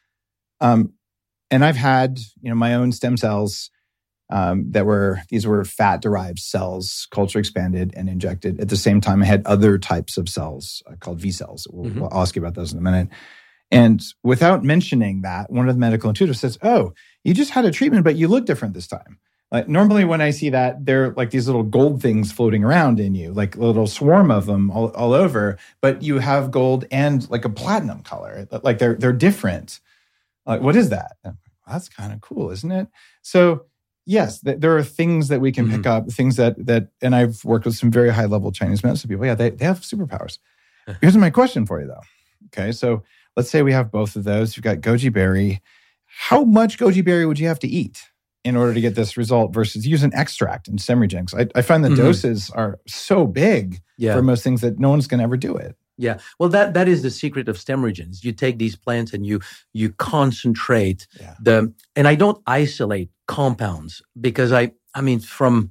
Um, and I've had, you know, my own stem cells um, that were, these were fat-derived cells, culture expanded and injected. At the same time, I had other types of cells uh, called V cells. We'll, Mhm. we'll ask you about those in a minute. And without mentioning that, one of the medical intuitives says, "Oh, you just had a treatment, but you look different this time." Like normally when I see that, they're like these little gold things floating around in you, like a little swarm of them all, all over, but you have gold and like a platinum color. Like they're they're different. Like, what is that? Well, that's kind of cool, isn't it? So yes, th- there are things that we can Mhm. pick up, things that, that, and I've worked with some very high level Chinese medicine people. Yeah, they, they have superpowers. Here's my question for you though. Okay, so let's say we have both of those. You've got goji berry. How much goji berry would you have to eat in order to get this result versus use an extract in Stemrigen? I, I find the Mhm. doses are so big Yeah. for most things that no one's going to ever do it. Yeah. Well, that, that is the secret of Stemrigens. You take these plants and you you concentrate Yeah. the, and I don't isolate compounds because I, I mean, from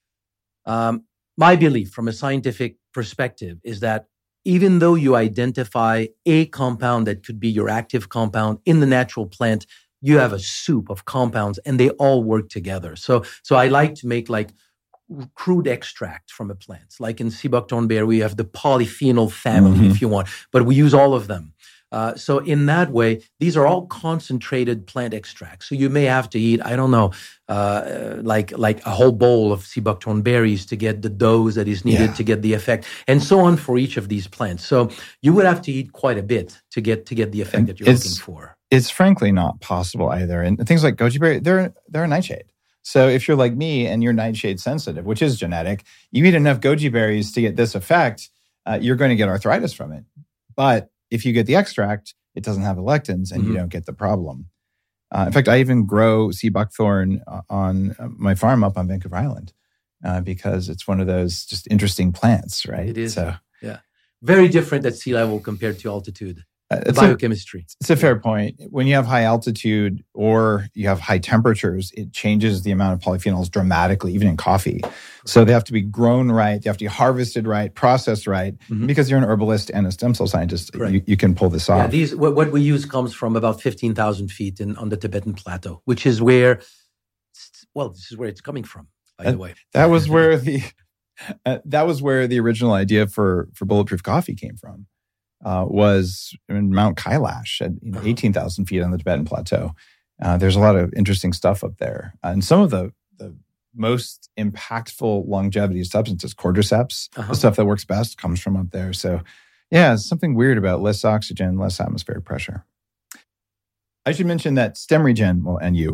um, my belief from a scientific perspective is that even though you identify a compound that could be your active compound in the natural plant, you have a soup of compounds and they all work together. So, so I like to make like crude extract from a plant. Like in sea buckthorn berry, we have the polyphenol family, Mhm. if you want, but we use all of them. Uh, so in that way, these are all concentrated plant extracts. So you may have to eat, I don't know, uh, like like a whole bowl of sea buckthorn berries to get the dose that is needed Yeah. to get the effect, and so on for each of these plants. So you would have to eat quite a bit to get to get the effect And that you're it's- looking for. It's frankly not possible either. And things like goji berry, they're, they're a nightshade. So if you're like me and you're nightshade sensitive, which is genetic, you eat enough goji berries to get this effect, uh, you're going to get arthritis from it. But if you get the extract, it doesn't have the lectins and Mhm. you don't get the problem. Uh, in fact, I even grow sea buckthorn uh, on uh, my farm up on Vancouver Island uh, because it's one of those just interesting plants, right? It is. So Very different at sea level compared to altitude. uh, The it's a, biochemistry. it's a fair point. When you have high altitude or you have high temperatures, it changes the amount of polyphenols dramatically, even in coffee. So they have to be grown right. They have to be harvested right, processed right. Mhm. Because you're an herbalist and a stem cell scientist, Correct. you, you can pull this Yeah, off. these what, what we use comes from about fifteen thousand feet in on the Tibetan plateau, which is where, well, this is where it's coming from, by Uh, the way. That was where the uh, that was where the original idea for for bulletproof coffee came from. Uh, was in Mount Kailash at you know, eighteen thousand feet on the Tibetan plateau. Uh, there's a lot of interesting stuff up there, uh, and some of the the most impactful longevity substances, cordyceps, Uh-huh. the stuff that works best, comes from up there. So, yeah, it's something weird about less oxygen, less atmospheric pressure. I should mention that Stemrigen, well, and you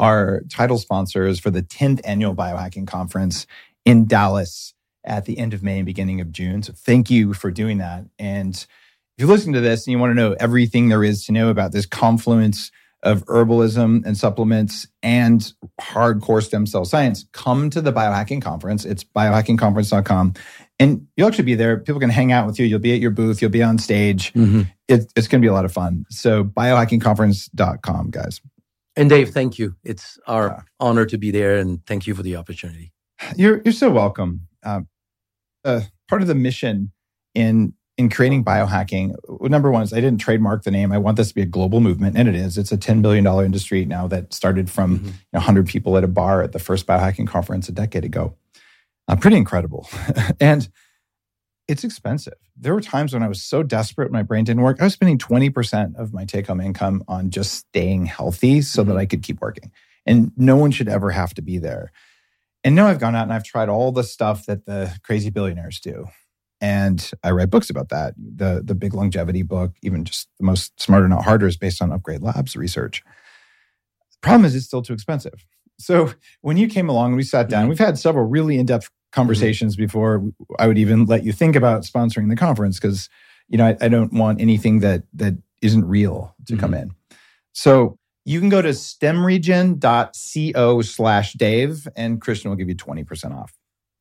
our title sponsors for the tenth annual Biohacking Conference in Dallas at the end of May and beginning of June. So thank you for doing that. And if you listen to this and you want to know everything there is to know about this confluence of herbalism and supplements and hardcore stem cell science, come to the Biohacking Conference. It's biohacking conference dot com. And you'll actually be there. People can hang out with you. You'll be at your booth. You'll be on stage. Mm-hmm. It, it's going to be a lot of fun. So biohacking conference dot com, guys. And Dave, thank you. It's our uh, honor to be there. And thank you for the opportunity. You're you're so welcome. Uh, uh, part of the mission in in creating biohacking, number one is I didn't trademark the name. I want this to be a global movement, and it is. It's a ten billion dollars industry now that started from mm-hmm. you know, one hundred people at a bar at the first biohacking conference a decade ago. Uh, pretty incredible. And it's expensive. There were times when I was so desperate, my brain didn't work. I was spending twenty percent of my take-home income on just staying healthy so mm-hmm. that I could keep working. And no one should ever have to be there. And now I've gone out and I've tried all the stuff that the crazy billionaires do. And I write books about that. The the big longevity book, even just the most Smarter Not Harder, is based on Upgrade Labs research. The problem is it's still too expensive. So when you came along and we sat down, mm-hmm. we've had several really in-depth conversations mm-hmm. before I would even let you think about sponsoring the conference, because you know I, I don't want anything that that isn't real to mm-hmm. come in. So you can go to stemregen dot co slash Dave and Christian will give you twenty percent off.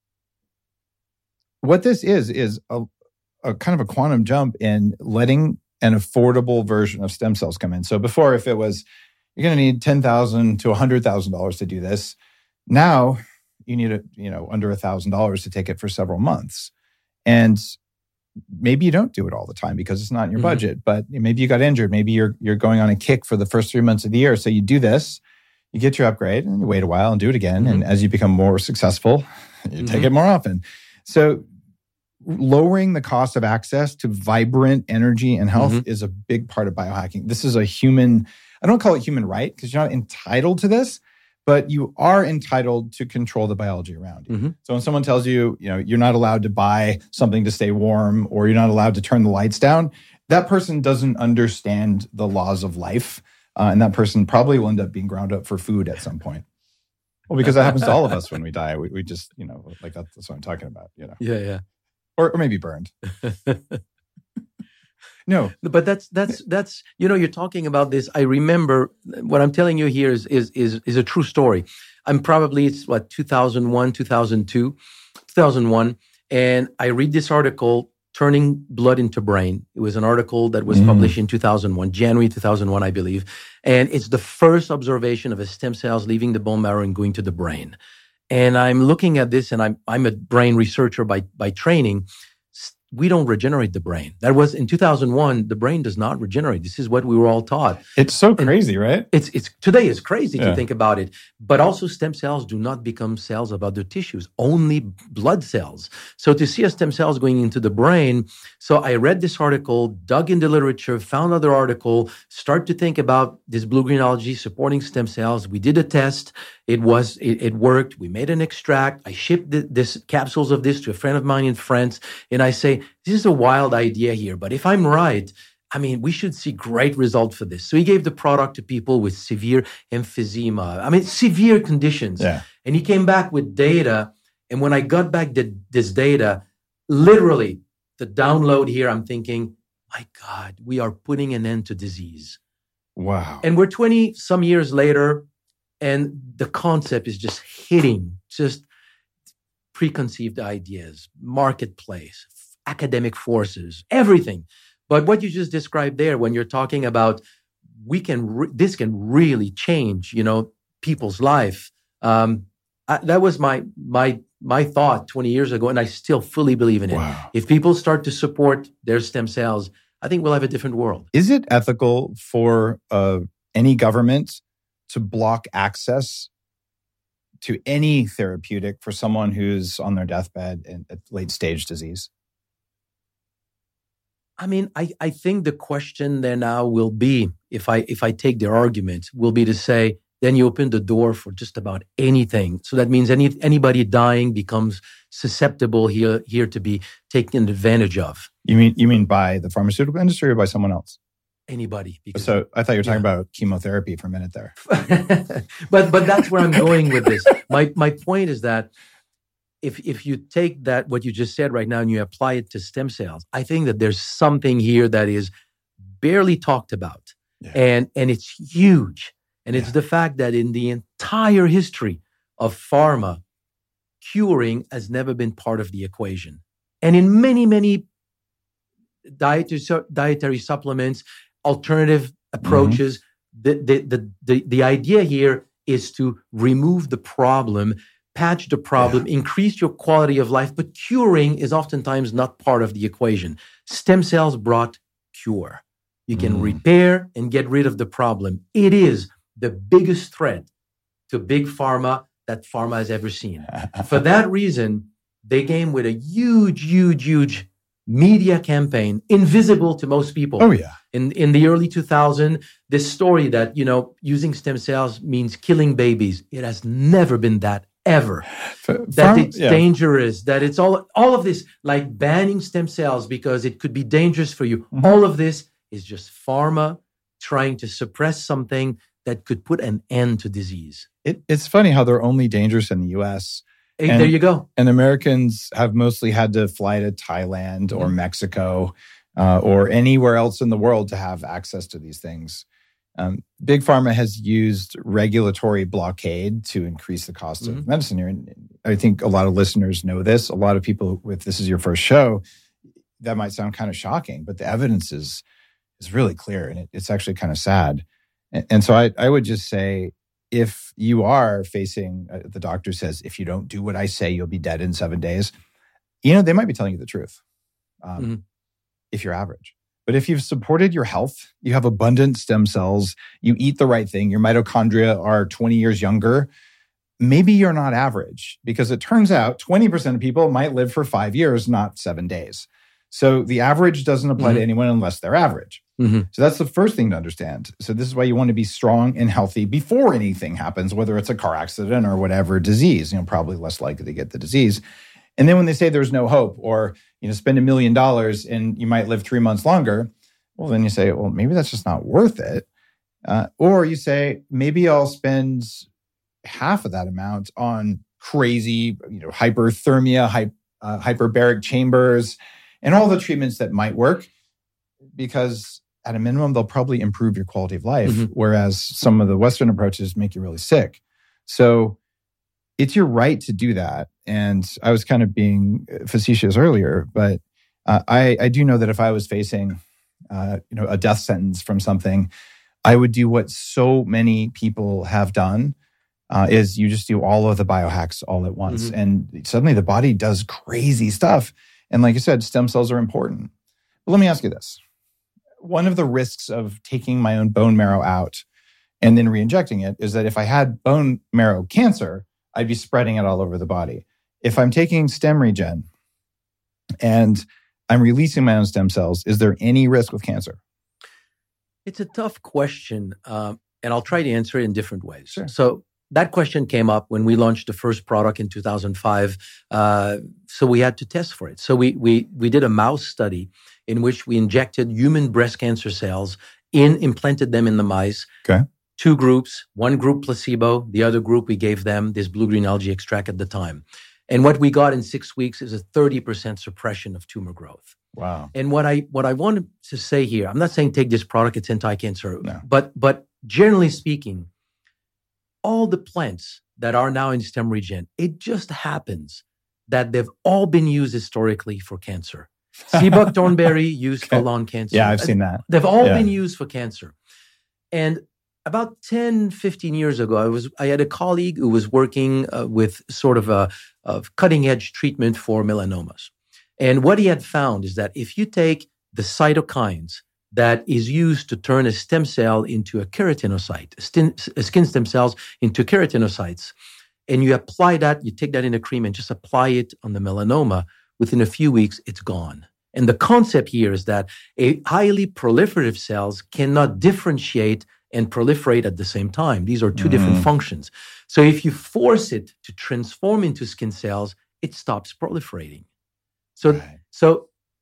What this is, is a, a kind of a quantum jump in letting an affordable version of stem cells come in. So before, if it was, you're going to need ten thousand dollars to one hundred thousand dollars to do this. Now you need a, you know, under one thousand dollars to take it for several months. And maybe you don't do it all the time because it's not in your mm-hmm. budget, but maybe you got injured. Maybe you're you're going on a kick for the first three months of the year. So you do this, you get your upgrade, and you wait a while and do it again. Mm-hmm. And as you become more successful, you mm-hmm. take it more often. So lowering the cost of access to vibrant energy and health mm-hmm. is a big part of biohacking. This is a human, I don't call it human right because you're not entitled to this, but you are entitled to control the biology around you. Mm-hmm. So when someone tells you, you know, you're not allowed to buy something to stay warm or you're not allowed to turn the lights down, that person doesn't understand the laws of life. Uh, and that person probably will end up being ground up for food at some point. Well, because that happens to all of us when we die. We, we just, you know, like that's, that's what I'm talking about, you know. Yeah, yeah. Or, or maybe burned. No, but that's that's that's you know, you're talking about this. I remember what I'm telling you here is is is, is a true story. I'm probably it's what two thousand one, two thousand two, two thousand one, and I read this article, Turning Blood into Brain. It was an article that was mm. published in two thousand one, January two thousand one, I believe, and it's the first observation of a stem cells leaving the bone marrow and going to the brain. And I'm looking at this, and I'm I'm a brain researcher by by training. We don't regenerate the brain. That was in two thousand one. The brain does not regenerate. This is what we were all taught. It's so crazy, and right? It's it's today is crazy yeah. to think about it. But also, stem cells do not become cells of other tissues. Only blood cells. So to see a stem cells going into the brain. So I read this article, dug in the literature, found another article, start to think about this blue-green algae supporting stem cells. We did a test. It was it, it worked. We made an extract. I shipped the, this capsules of this to a friend of mine in France, and I say, this is a wild idea here, but if I'm right, I mean, we should see great results for this. So he gave the product to people with severe emphysema. I mean, severe conditions. Yeah. And he came back with data. And when I got back the, this data, literally the download here, I'm thinking, my God, we are putting an end to disease. Wow. And we're twenty some years later, and the concept is just hitting, just preconceived ideas, marketplace, academic forces, everything. But what you just described there, when you're talking about we can, re- this can really change, you know, people's life. Um, I, that was my my my thought twenty years ago, and I still fully believe in it. Wow. If people start to support their stem cells, I think we'll have a different world. Is it ethical for uh, any government to block access to any therapeutic for someone who's on their deathbed in at late stage disease? I mean, I, I think the question there now will be, if I if I take their argument, will be to say, then you open the door for just about anything. So that means any anybody dying becomes susceptible here here to be taken advantage of. You mean you mean by the pharmaceutical industry or by someone else? anybody. Because So I thought you were talking yeah. about chemotherapy for a minute there. but but that's where I'm going with this. My my point is that if if you take that what you just said right now and you apply it to stem cells, I think that there's something here that is barely talked about, Yeah. and and it's huge. And it's Yeah. the fact that in the entire history of pharma, curing has never been part of the equation. And in many many dietary su- dietary supplements, alternative approaches, the, the the the the idea here is to remove the problem, patch the problem, increase your quality of life. But curing is oftentimes not part of the equation. Stem cells brought cure. You can Mm. repair and get rid of the problem. It is the biggest threat to big pharma that pharma has ever seen. For that reason, they came with a huge, huge, huge media campaign, invisible to most people. Oh, yeah. In in the early two thousands, this story that, you know, using stem cells means killing babies. It has never been that, ever. F- That pharma- it's yeah. dangerous, that it's all all of this, like banning stem cells because it could be dangerous for you. Mhm. All of this is just pharma trying to suppress something that could put an end to disease. It, it's funny how they're only dangerous in the U S Hey, And- there you go. and Americans have mostly had to fly to Thailand or Mhm. Mexico uh, or anywhere else in the world to have access to these things. Um, Big Pharma has used regulatory blockade to increase the cost of Mhm. medicine here. And I think a lot of listeners know this. A lot of people, if this is your first show, that might sound kind of shocking, but the evidence is is really clear, and it, it's actually kind of sad. And, and so I, I would just say, if you are facing, uh, the doctor says, if you don't do what I say, you'll be dead in seven days, you know, they might be telling you the truth um, Mhm. if you're average. But if you've supported your health, you have abundant stem cells, you eat the right thing, your mitochondria are twenty years younger, maybe you're not average, because it turns out twenty percent of people might live for five years, not seven days. So the average doesn't apply Mhm. to anyone unless they're average. Mhm. So that's the first thing to understand. So this is why you want to be strong and healthy before anything happens, whether it's a car accident or whatever disease, you know, probably less likely to get the disease. And then when they say there's no hope, or, you know, spend a million dollars and you might live three months longer, well, then you say, well, maybe that's just not worth it. Uh, or you say, maybe I'll spend half of that amount on crazy, you know, hyperthermia, hy- uh, hyperbaric chambers, and all the treatments that might work, because at a minimum, they'll probably improve your quality of life, Mhm. whereas some of the Western approaches make you really sick. So it's your right to do that. And I was kind of being facetious earlier, but uh, I, I do know that if I was facing uh, you know, a death sentence from something, I would do what so many people have done, uh, is you just do all of the biohacks all at once. Mhm. And suddenly the body does crazy stuff. And like you said, stem cells are important. But let me ask you this. One of the risks of taking my own bone marrow out and then re-injecting it is that if I had bone marrow cancer, I'd be spreading it all over the body. If I'm taking stem regen and I'm releasing my own stem cells, is there any risk with cancer? It's a tough question, um, and I'll try to answer it in different ways. Sure. So that question came up when we launched the first product in two thousand five. Uh, so we had to test for it. So we we we did a mouse study in which we injected human breast cancer cells in, implanted them in the mice. Okay. Two groups, one group placebo, the other group we gave them this blue-green algae extract at the time. And what we got in six weeks is a thirty percent suppression of tumor growth. Wow. And what I what I wanted to say here, I'm not saying take this product, it's anti-cancer, No. but but generally speaking, all the plants that are now in stem regen, it just happens that they've all been used historically for cancer. Sea buckthornberry used for Okay. lung cancer. Yeah, I've seen that. They've all Yeah. been used for cancer. And about ten, fifteen years ago, I was I had a colleague who was working uh, with sort of a of cutting edge treatment for melanomas. And what he had found is that if you take the cytokines that is used to turn a stem cell into a keratinocyte, a skin, a skin stem cells into keratinocytes, and you apply that, you take that in a cream and just apply it on the melanoma, within a few weeks, it's gone. And the concept here is that a highly proliferative cells cannot differentiate and proliferate at the same time. These are two Mm. different functions. So if you force it to transform into skin cells, it stops proliferating. So, Right. so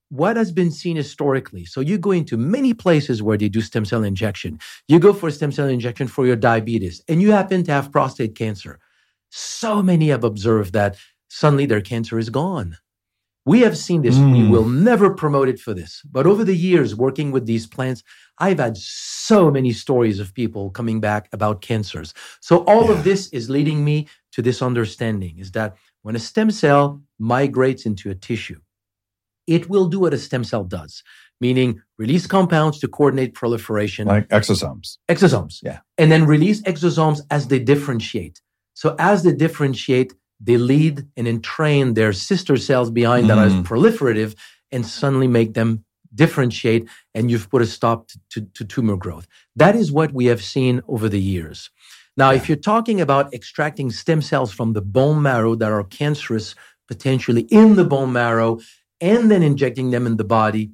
what has been seen historically, so you go into many places where they do stem cell injection. You go for a stem cell injection for your diabetes, and you happen to have prostate cancer. So many have observed that suddenly their cancer is gone. We have seen this. Mm. We will never promote it for this. But over the years, working with these plants, I've had so many stories of people coming back about cancers. So all yeah. of this is leading me to this understanding, is that when a stem cell migrates into a tissue, it will do what a stem cell does, meaning release compounds to coordinate proliferation. Like exosomes. Exosomes. Yeah. And then release exosomes as they differentiate. So as they differentiate, they lead and entrain their sister cells behind mm. that are proliferative and suddenly make them differentiate, and you've put a stop to, to, to tumor growth. That is what we have seen over the years. Now, yeah. if you're talking about extracting stem cells from the bone marrow that are cancerous, potentially in the bone marrow, and then injecting them in the body,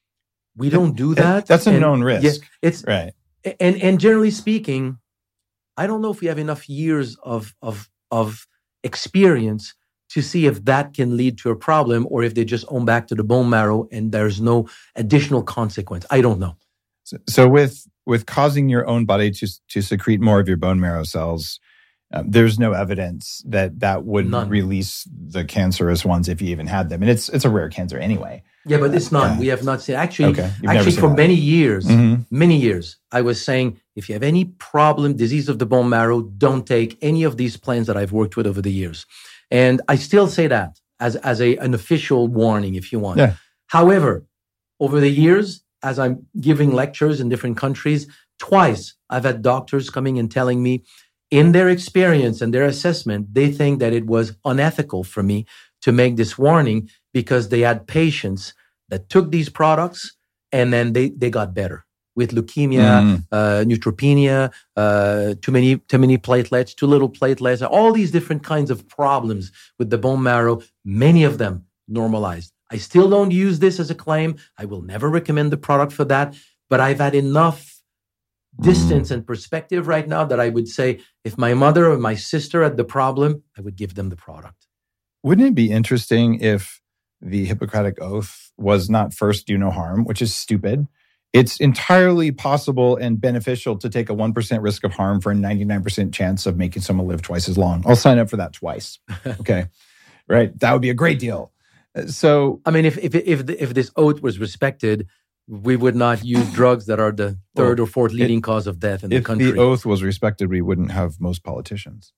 we don't do that. That's a and, known risk. Yeah, it's right. And and generally speaking, I don't know if we have enough years of of of experience to see if that can lead to a problem, or if they just own back to the bone marrow and there's no additional consequence. I don't know. So, so with with causing your own body to to secrete more of your bone marrow cells, Um, there's no evidence that that would None. release the cancerous ones if you even had them. And it's it's a rare cancer anyway. Yeah, but it's not. Uh, we have not seen. Actually, okay. actually for that. many years, mm-hmm. many years, I was saying, if you have any problem, disease of the bone marrow, don't take any of these plants that I've worked with over the years. And I still say that as, as a, an official warning, if you want. Yeah. However, over the years, as I'm giving lectures in different countries, twice I've had doctors coming and telling me, in their experience and their assessment, they think that it was unethical for me to make this warning because they had patients that took these products and then they, they got better with leukemia, mm. uh, neutropenia, uh, too many too many platelets, too little platelets, all these different kinds of problems with the bone marrow. Many of them normalized. I still don't use this as a claim. I will never recommend the product for that, but I've had enough distance and perspective right now that I would say if my mother or my sister had the problem, I would give them the product. Wouldn't it be interesting if the Hippocratic Oath was not first do no harm, which is stupid? It's entirely possible and beneficial to take a one percent risk of harm for a ninety-nine percent chance of making someone live twice as long. I'll sign up for that twice. Okay. Right. That would be a great deal. So, I mean, if if if, if this oath was respected, we would not use drugs that are the third well, or fourth leading it, cause of death in the country. If the oath was respected, we wouldn't have most politicians.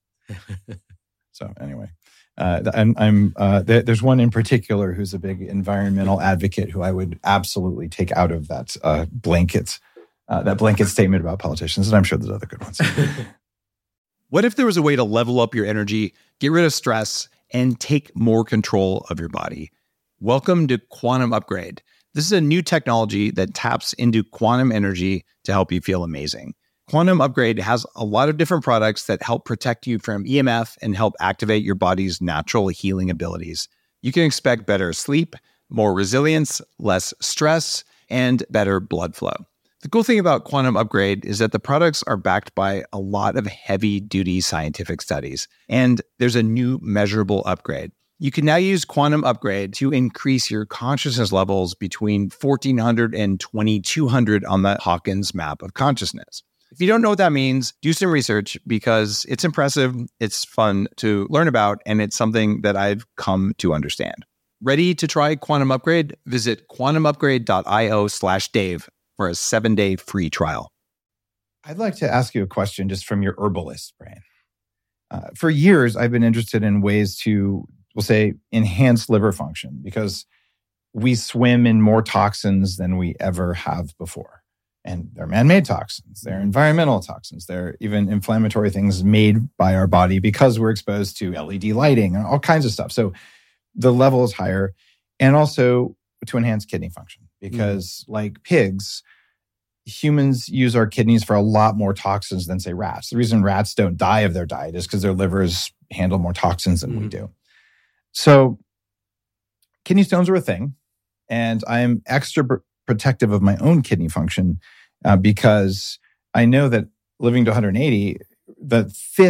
So anyway, uh, I'm, I'm uh, there, there's one in particular who's a big environmental advocate who I would absolutely take out of that uh, blanket, uh, that blanket statement about politicians, and I'm sure there's other good ones. What if there was a way to level up your energy, get rid of stress, and take more control of your body? Welcome to Quantum Upgrade. This is a new technology that taps into quantum energy to help you feel amazing. Quantum Upgrade has a lot of different products that help protect you from E M F and help activate your body's natural healing abilities. You can expect better sleep, more resilience, less stress, and better blood flow. The cool thing about Quantum Upgrade is that the products are backed by a lot of heavy-duty scientific studies, and there's a new measurable upgrade. You can now use Quantum Upgrade to increase your consciousness levels between fourteen hundred and twenty-two hundred on the Hawkins map of consciousness. If you don't know what that means, do some research because it's impressive, it's fun to learn about, and it's something that I've come to understand. Ready to try Quantum Upgrade? Visit quantumupgrade.io slash Dave for a seven-day free trial. I'd like to ask you a question just from your herbalist brain. Uh, for years, I've been interested in ways to we'll say enhance liver function because we swim in more toxins than we ever have before. And they're man-made toxins, they're environmental toxins, they're even inflammatory things made by our body because we're exposed to L E D lighting and all kinds of stuff. So the level is higher, and also to enhance kidney function because mm-hmm. like pigs, humans use our kidneys for a lot more toxins than say rats. The reason rats don't die of their diet is because their livers handle more toxins than mm-hmm. we do. So kidney stones are a thing, and I'm extra pr- protective of my own kidney function uh, because I know that living to one hundred eighty, the fifth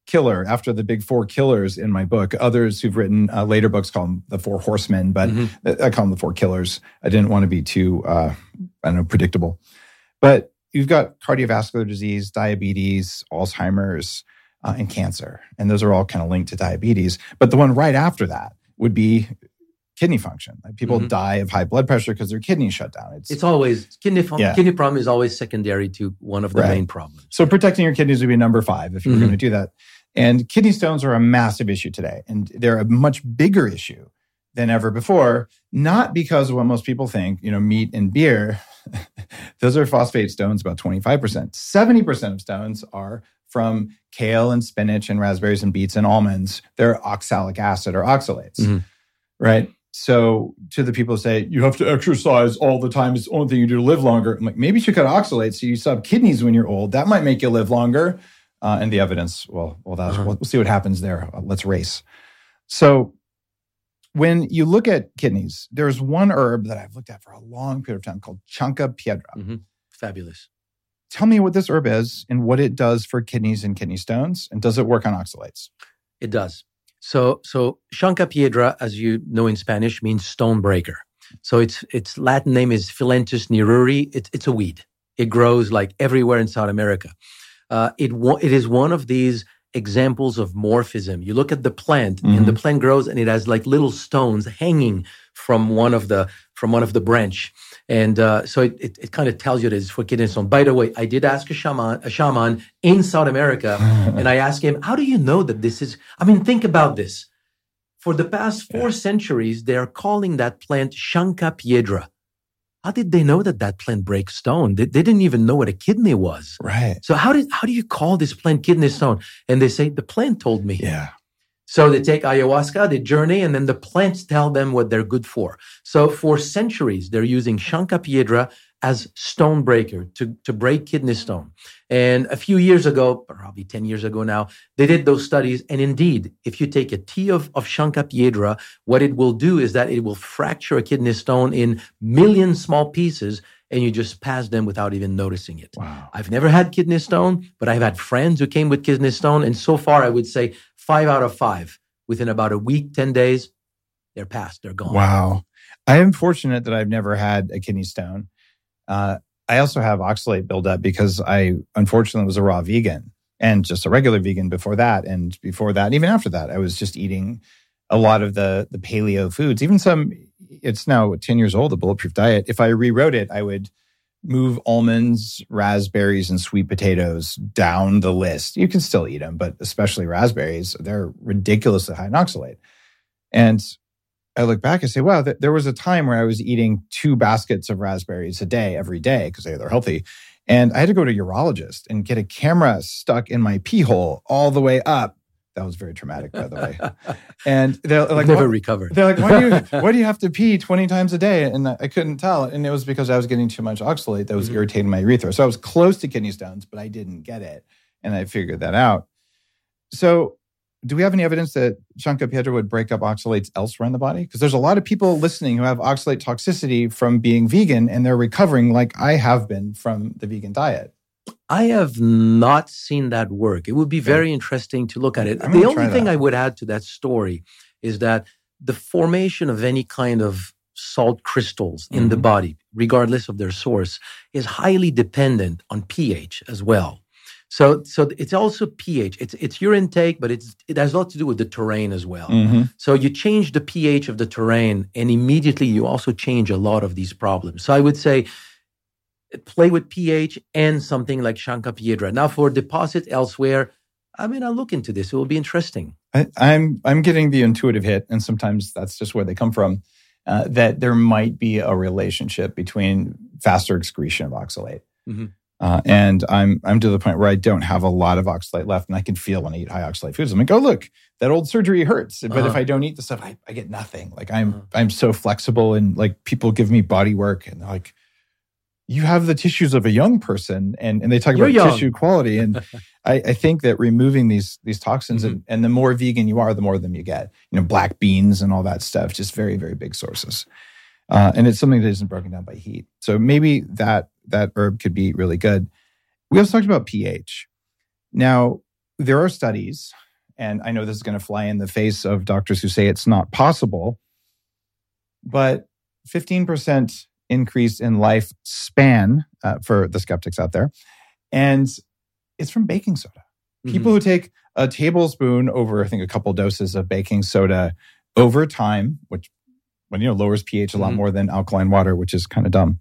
killer after the big four killers in my book. Others who've written uh, later books call them the four horsemen, but mm-hmm. I call them the four killers. I didn't want to be too, uh, I don't know, predictable. But you've got cardiovascular disease, diabetes, Alzheimer's, uh, and cancer. And those are all kind of linked to diabetes. But the one right after that would be kidney function. Like people mm-hmm. die of high blood pressure because their kidneys shut down. It's, it's always, kidney, fun- yeah. kidney problem is always secondary to one of the right. main problems. So protecting your kidneys would be number five if you mm-hmm. were going to do that. And kidney stones are a massive issue today. And they're a much bigger issue than ever before, not because of what most people think, you know, meat and beer. Those are phosphate stones, about twenty-five percent. seventy percent of stones are from kale and spinach and raspberries and beets and almonds. They're oxalic acid or oxalates, mm-hmm. right? So to the people who say, you have to exercise all the time, it's the only thing you do to live longer. I'm like, maybe you should cut oxalates so you still have kidneys when you're old. That might make you live longer. Uh, and the evidence, well, well, that's, uh-huh. we'll, we'll see what happens there. Uh, let's race. So when you look at kidneys, there's one herb that I've looked at for a long period of time called Chanca piedra. Mm-hmm. Fabulous. Tell me what this herb is and what it does for kidneys and kidney stones. And does it work on oxalates? It does. So, so Chanca piedra, as you know in Spanish, means stone breaker. So its its Latin name is Philanthus neruri. It's it's a weed. It grows like everywhere in South America. Uh, it it is one of these examples of morphism. You look at the plant, mm-hmm. and the plant grows, and it has like little stones hanging from one of the from one of the branch. And uh, so it, it, it kind of tells you that it's for kidney stone. By the way, I did ask a shaman, a shaman in South America, and I asked him, how do you know that this is, I mean, think about this. For the past four yeah. centuries, they are calling that plant Chanca piedra. How did they know that that plant breaks stone? They, they didn't even know what a kidney was. Right. So how did how do you call this plant kidney stone? And they say, the plant told me. Yeah. So they take ayahuasca, they journey, and then the plants tell them what they're good for. So for centuries, they're using Chanca piedra as stone breaker to, to break kidney stone. And a few years ago, probably ten years ago now, they did those studies. And indeed, if you take a tea of, of Chanca piedra, what it will do is that it will fracture a kidney stone in million small pieces, and you just pass them without even noticing it. Wow. I've never had kidney stone, but I've had friends who came with kidney stone. And so far, I would say five out of five, within about a week, ten days, they're past, they're gone. Wow. I am fortunate that I've never had a kidney stone. Uh, I also have oxalate buildup because I, unfortunately, was a raw vegan and just a regular vegan before that. And before that, even after that, I was just eating a lot of the, the paleo foods. Even some, it's now ten years old, the Bulletproof Diet. If I rewrote it, I would move almonds, raspberries, and sweet potatoes down the list. You can still eat them, but especially raspberries, they're ridiculously high in oxalate. And I look back and say, wow, th- there was a time where I was eating two baskets of raspberries a day, every day, because they're healthy. And I had to go to a urologist and get a camera stuck in my pee hole all the way up. That was very traumatic, by the way. And they're like, never recovered. They're like, why do you why do you have to pee twenty times a day? And I couldn't tell. And it was because I was getting too much oxalate that was mm-hmm. irritating my urethra. So I was close to kidney stones, but I didn't get it. And I figured that out. So do we have any evidence that Chanca piedra would break up oxalates elsewhere in the body? Because there's a lot of people listening who have oxalate toxicity from being vegan, and they're recovering like I have been from the vegan diet. I have not seen that work. It would be very interesting to look at it. I'm the only thing that. I would add to that story is that the formation of any kind of salt crystals in mm-hmm. the body, regardless of their source, is highly dependent on pH as well. So, so it's also pH. It's it's your intake, but it's it has a lot to do with the terrain as well. Mm-hmm. So you change the pH of the terrain, and immediately you also change a lot of these problems. So I would say, play with pH and something like Chanca piedra. Now, for deposit elsewhere, I mean, I'll look into this. It will be interesting. I, I'm I'm getting the intuitive hit, and sometimes that's just where they come from. Uh, that there might be a relationship between faster excretion of oxalate. Mm-hmm. Uh, and I'm I'm to the point where I don't have a lot of oxalate left, and I can feel when I eat high oxalate foods. I'm like, oh look, that old surgery hurts, but uh-huh. if I don't eat the stuff, I, I get nothing. Like I'm uh-huh. I'm so flexible, and like people give me body work, and they're like, you have the tissues of a young person, and and they talk You're about young. tissue quality, and I, I think that removing these these toxins, mm-hmm. and, and the more vegan you are, the more of them you get. You know, black beans and all that stuff, just very very big sources. Uh, and it's something that isn't broken down by heat. So maybe that that herb could be really good. We also talked about pH. Now, there are studies, and I know this is going to fly in the face of doctors who say it's not possible, but fifteen percent increase in lifespan uh, for the skeptics out there. And it's from baking soda. Mm-hmm. People who take a tablespoon over, I think, a couple doses of baking soda over time, which when you know lowers pH a lot mm-hmm. more than alkaline water, which is kind of dumb.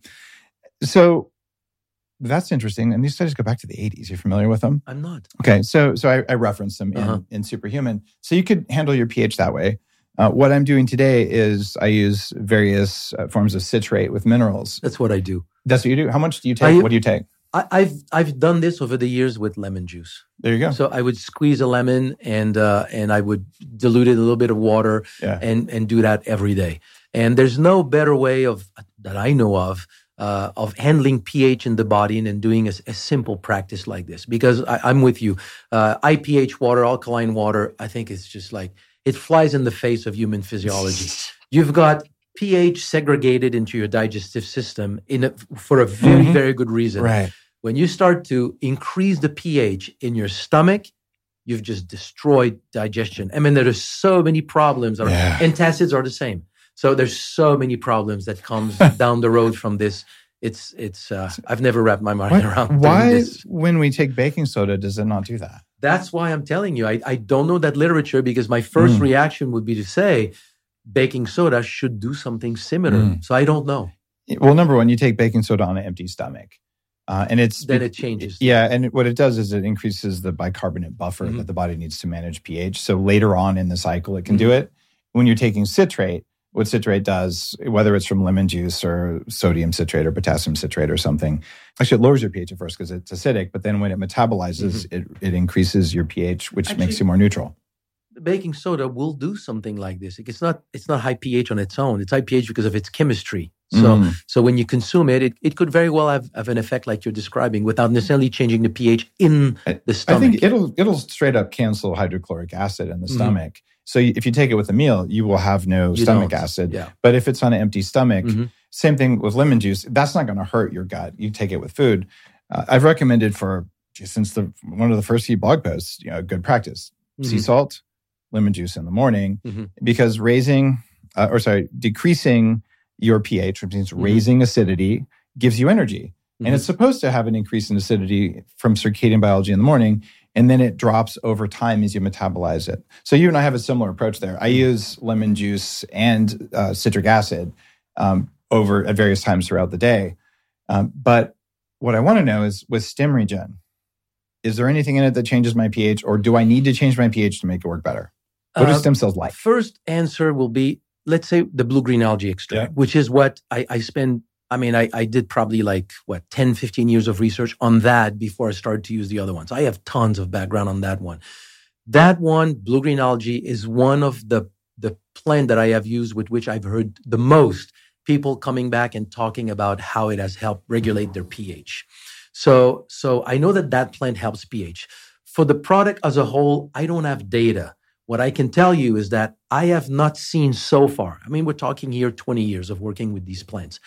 So that's interesting. And these studies go back to the eighties. You're familiar with them? I'm not. Okay. So so I, I referenced them uh-huh. in, in Superhuman. So you could handle your pH that way. Uh, what I'm doing today is I use various uh, forms of citrate with minerals. That's what I do. That's what you do? How much do you take? I, what do you take? I, I've I've done this over the years with lemon juice. There you go. So I would squeeze a lemon and uh, and I would dilute it in a little bit of water yeah. and and do that every day. And there's no better way of that I know of uh, of handling pH in the body and doing a, a simple practice like this. Because I, I'm with you. Uh, I P H water, alkaline water, I think it's just like it flies in the face of human physiology. You've got pH segregated into your digestive system in a, for a very, mm-hmm. very good reason. Right. When you start to increase the pH in your stomach, you've just destroyed digestion. I mean, there are so many problems. Yeah. Antacids are the same. So there's so many problems that comes down the road from this. It's, it's. Uh, I've never wrapped my mind what, around why this. When we take baking soda, does it not do that? That's why I'm telling you. I, I don't know that literature because my first mm. reaction would be to say baking soda should do something similar. Mm. So I don't know. Well, number one, you take baking soda on an empty stomach. Uh, and it's Then it changes. Yeah, and what it does is it increases the bicarbonate buffer mm-hmm. that the body needs to manage pH. So later on in the cycle, it can mm-hmm. do it. When you're taking citrate, what citrate does, whether it's from lemon juice or sodium citrate or potassium citrate or something, actually it lowers your pH at first because it's acidic, but then when it metabolizes, mm-hmm. it, it increases your pH, which actually, makes you more neutral. Baking soda will do something like this. It's not it's not high pH on its own. It's high pH because of its chemistry. So mm. so when you consume it, it, it could very well have, have an effect like you're describing without necessarily changing the pH in the stomach. I think it'll it'll straight up cancel hydrochloric acid in the mm-hmm. stomach. So if you take it with a meal, you will have no you stomach don't. acid. Yeah. But if it's on an empty stomach, mm-hmm. same thing with lemon juice. That's not going to hurt your gut. You take it with food. Uh, I've recommended for since the one of the first few blog posts, you know, good practice: mm-hmm. sea salt, lemon juice in the morning, mm-hmm. because raising uh, or sorry, decreasing your pH, which means mm-hmm. raising acidity, gives you energy. Mm-hmm. And it's supposed to have an increase in acidity from circadian biology in the morning, and then it drops over time as you metabolize it. So you and I have a similar approach there. I use lemon juice and uh, citric acid um, over at various times throughout the day. Um, but what I want to know is with StemRegen, is there anything in it that changes my pH, or do I need to change my pH to make it work better? What uh, are stem cells like? First answer will be, let's say the blue-green algae extract, yeah. which is what I, I spend, I mean, I, I did probably like, what, ten, fifteen years of research on that before I started to use the other ones. I have tons of background on that one. That one, blue-green algae, is one of the, the plant that I have used with which I've heard the most people coming back and talking about how it has helped regulate their pH. So, so I know that that plant helps pH. For the product as a whole, I don't have data. What I can tell you is that I have not seen so far, I mean, we're talking here twenty years of working with these plants.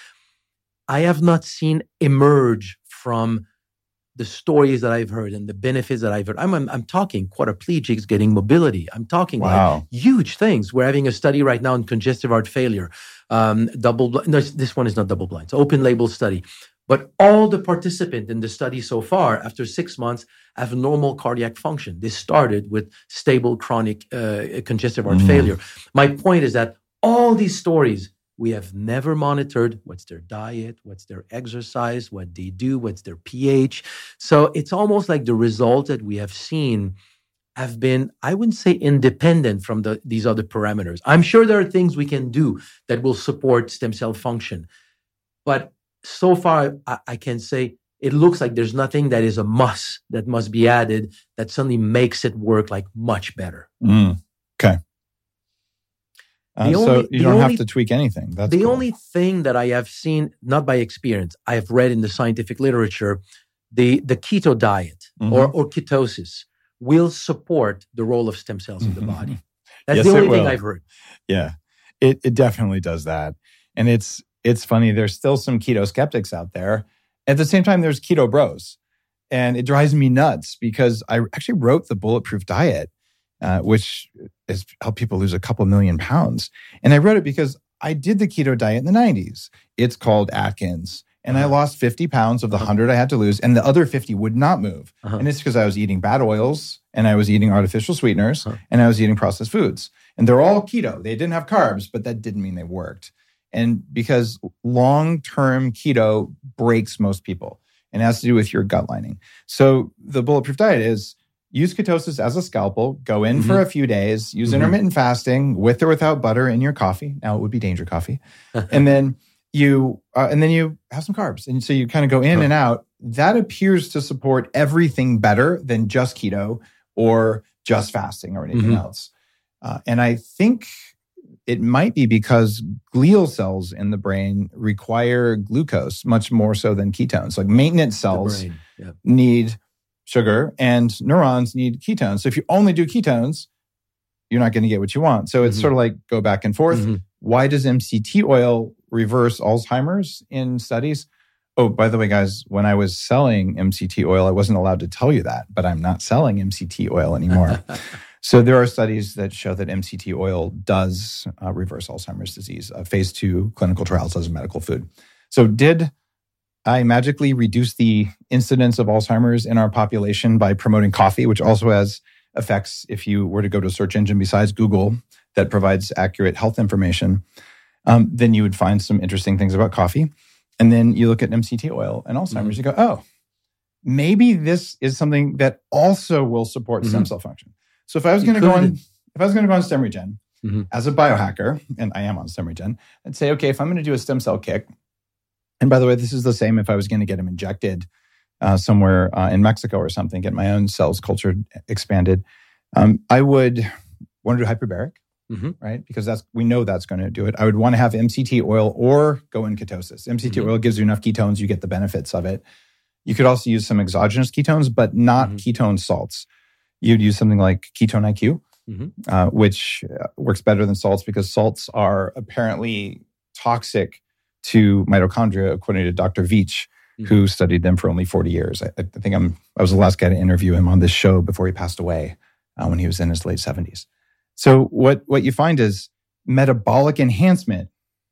I have not seen emerge from the stories that I've heard and the benefits that I've heard. I'm, I'm, I'm talking quadriplegics getting mobility. I'm talking wow. like huge things. We're having a study right now on congestive heart failure. Um, double, no, this one is not double blind. It's an open label study. But all the participants in the study so far, after six months, have normal cardiac function. This started with stable chronic uh, congestive heart mm. failure. My point is that all these stories, we have never monitored what's their diet, what's their exercise, what they do, what's their pH. So it's almost like the results that we have seen have been, I wouldn't say independent from the, these other parameters. I'm sure there are things we can do that will support stem cell function. But so far, I, I can say it looks like there's nothing that is a must that must be added that suddenly makes it work like much better. Mm, okay. Uh, only, so you don't only, have to tweak anything. That's the cool. only thing that I have seen, not by experience, I have read in the scientific literature, the, the keto diet mm-hmm. or, or ketosis will support the role of stem cells in the body. That's yes, the only thing I've heard. Yeah, it it definitely does that. And it's it's funny, there's still some keto skeptics out there. At the same time, there's keto bros. And it drives me nuts because I actually wrote the Bulletproof Diet, uh, which has helped people lose a couple million pounds. And I wrote it because I did the keto diet in the nineties. It's called Atkins. And uh-huh. I lost fifty pounds of the one hundred I had to lose, and the other fifty would not move. Uh-huh. And it's because I was eating bad oils, and I was eating artificial sweeteners, uh-huh. and I was eating processed foods. And they're all keto. They didn't have carbs, but that didn't mean they worked. And because long-term keto breaks most people, and it has to do with your gut lining. So the Bulletproof Diet is use ketosis as a scalpel, go in mm-hmm. for a few days, use mm-hmm. intermittent fasting with or without butter in your coffee. Now it would be danger coffee. and then you uh, and then you have some carbs. And so you kind of go in oh. and out. That appears to support everything better than just keto or just fasting or anything mm-hmm. else. Uh, and I think it might be because glial cells in the brain require glucose much more so than ketones. Like maintenance cells yep. need sugar and neurons need ketones. So if you only do ketones, you're not going to get what you want. So it's mm-hmm. sort of like go back and forth. Mm-hmm. Why does M C T oil reverse Alzheimer's in studies? Oh, by the way, guys, when I was selling M C T oil, I wasn't allowed to tell you that, but I'm not selling M C T oil anymore. So there are studies that show that M C T oil does uh, reverse Alzheimer's disease, uh, phase two clinical trials as a medical food. So did I magically reduce the incidence of Alzheimer's in our population by promoting coffee, which also has effects if you were to go to a search engine besides Google that provides accurate health information? Um, then you would find some interesting things about coffee. And then you look at M C T oil and Alzheimer's, mm-hmm. you go, oh, maybe this is something that also will support mm-hmm. stem cell function. So if I was going to go on, if I was going to go on StemRegen mm-hmm. as a biohacker, and I am on StemRegen, I'd say, okay, if I'm going to do a stem cell kick, and by the way, this is the same if I was going to get them injected uh, somewhere uh, in Mexico or something, get my own cells cultured, expanded, um, I would want to do hyperbaric, mm-hmm. right? Because that's we know that's going to do it. I would want to have M C T oil or go in ketosis. M C T mm-hmm. oil gives you enough ketones, you get the benefits of it. You could also use some exogenous ketones, but not mm-hmm. ketone salts. You'd use something like Ketone I Q, mm-hmm. uh, which works better than salts because salts are apparently toxic to mitochondria, according to Doctor Veach, mm-hmm. who studied them for only forty years. I, I think I'm, I was the last guy to interview him on this show before he passed away uh, when he was in his late seventies. So what, what you find is metabolic enhancement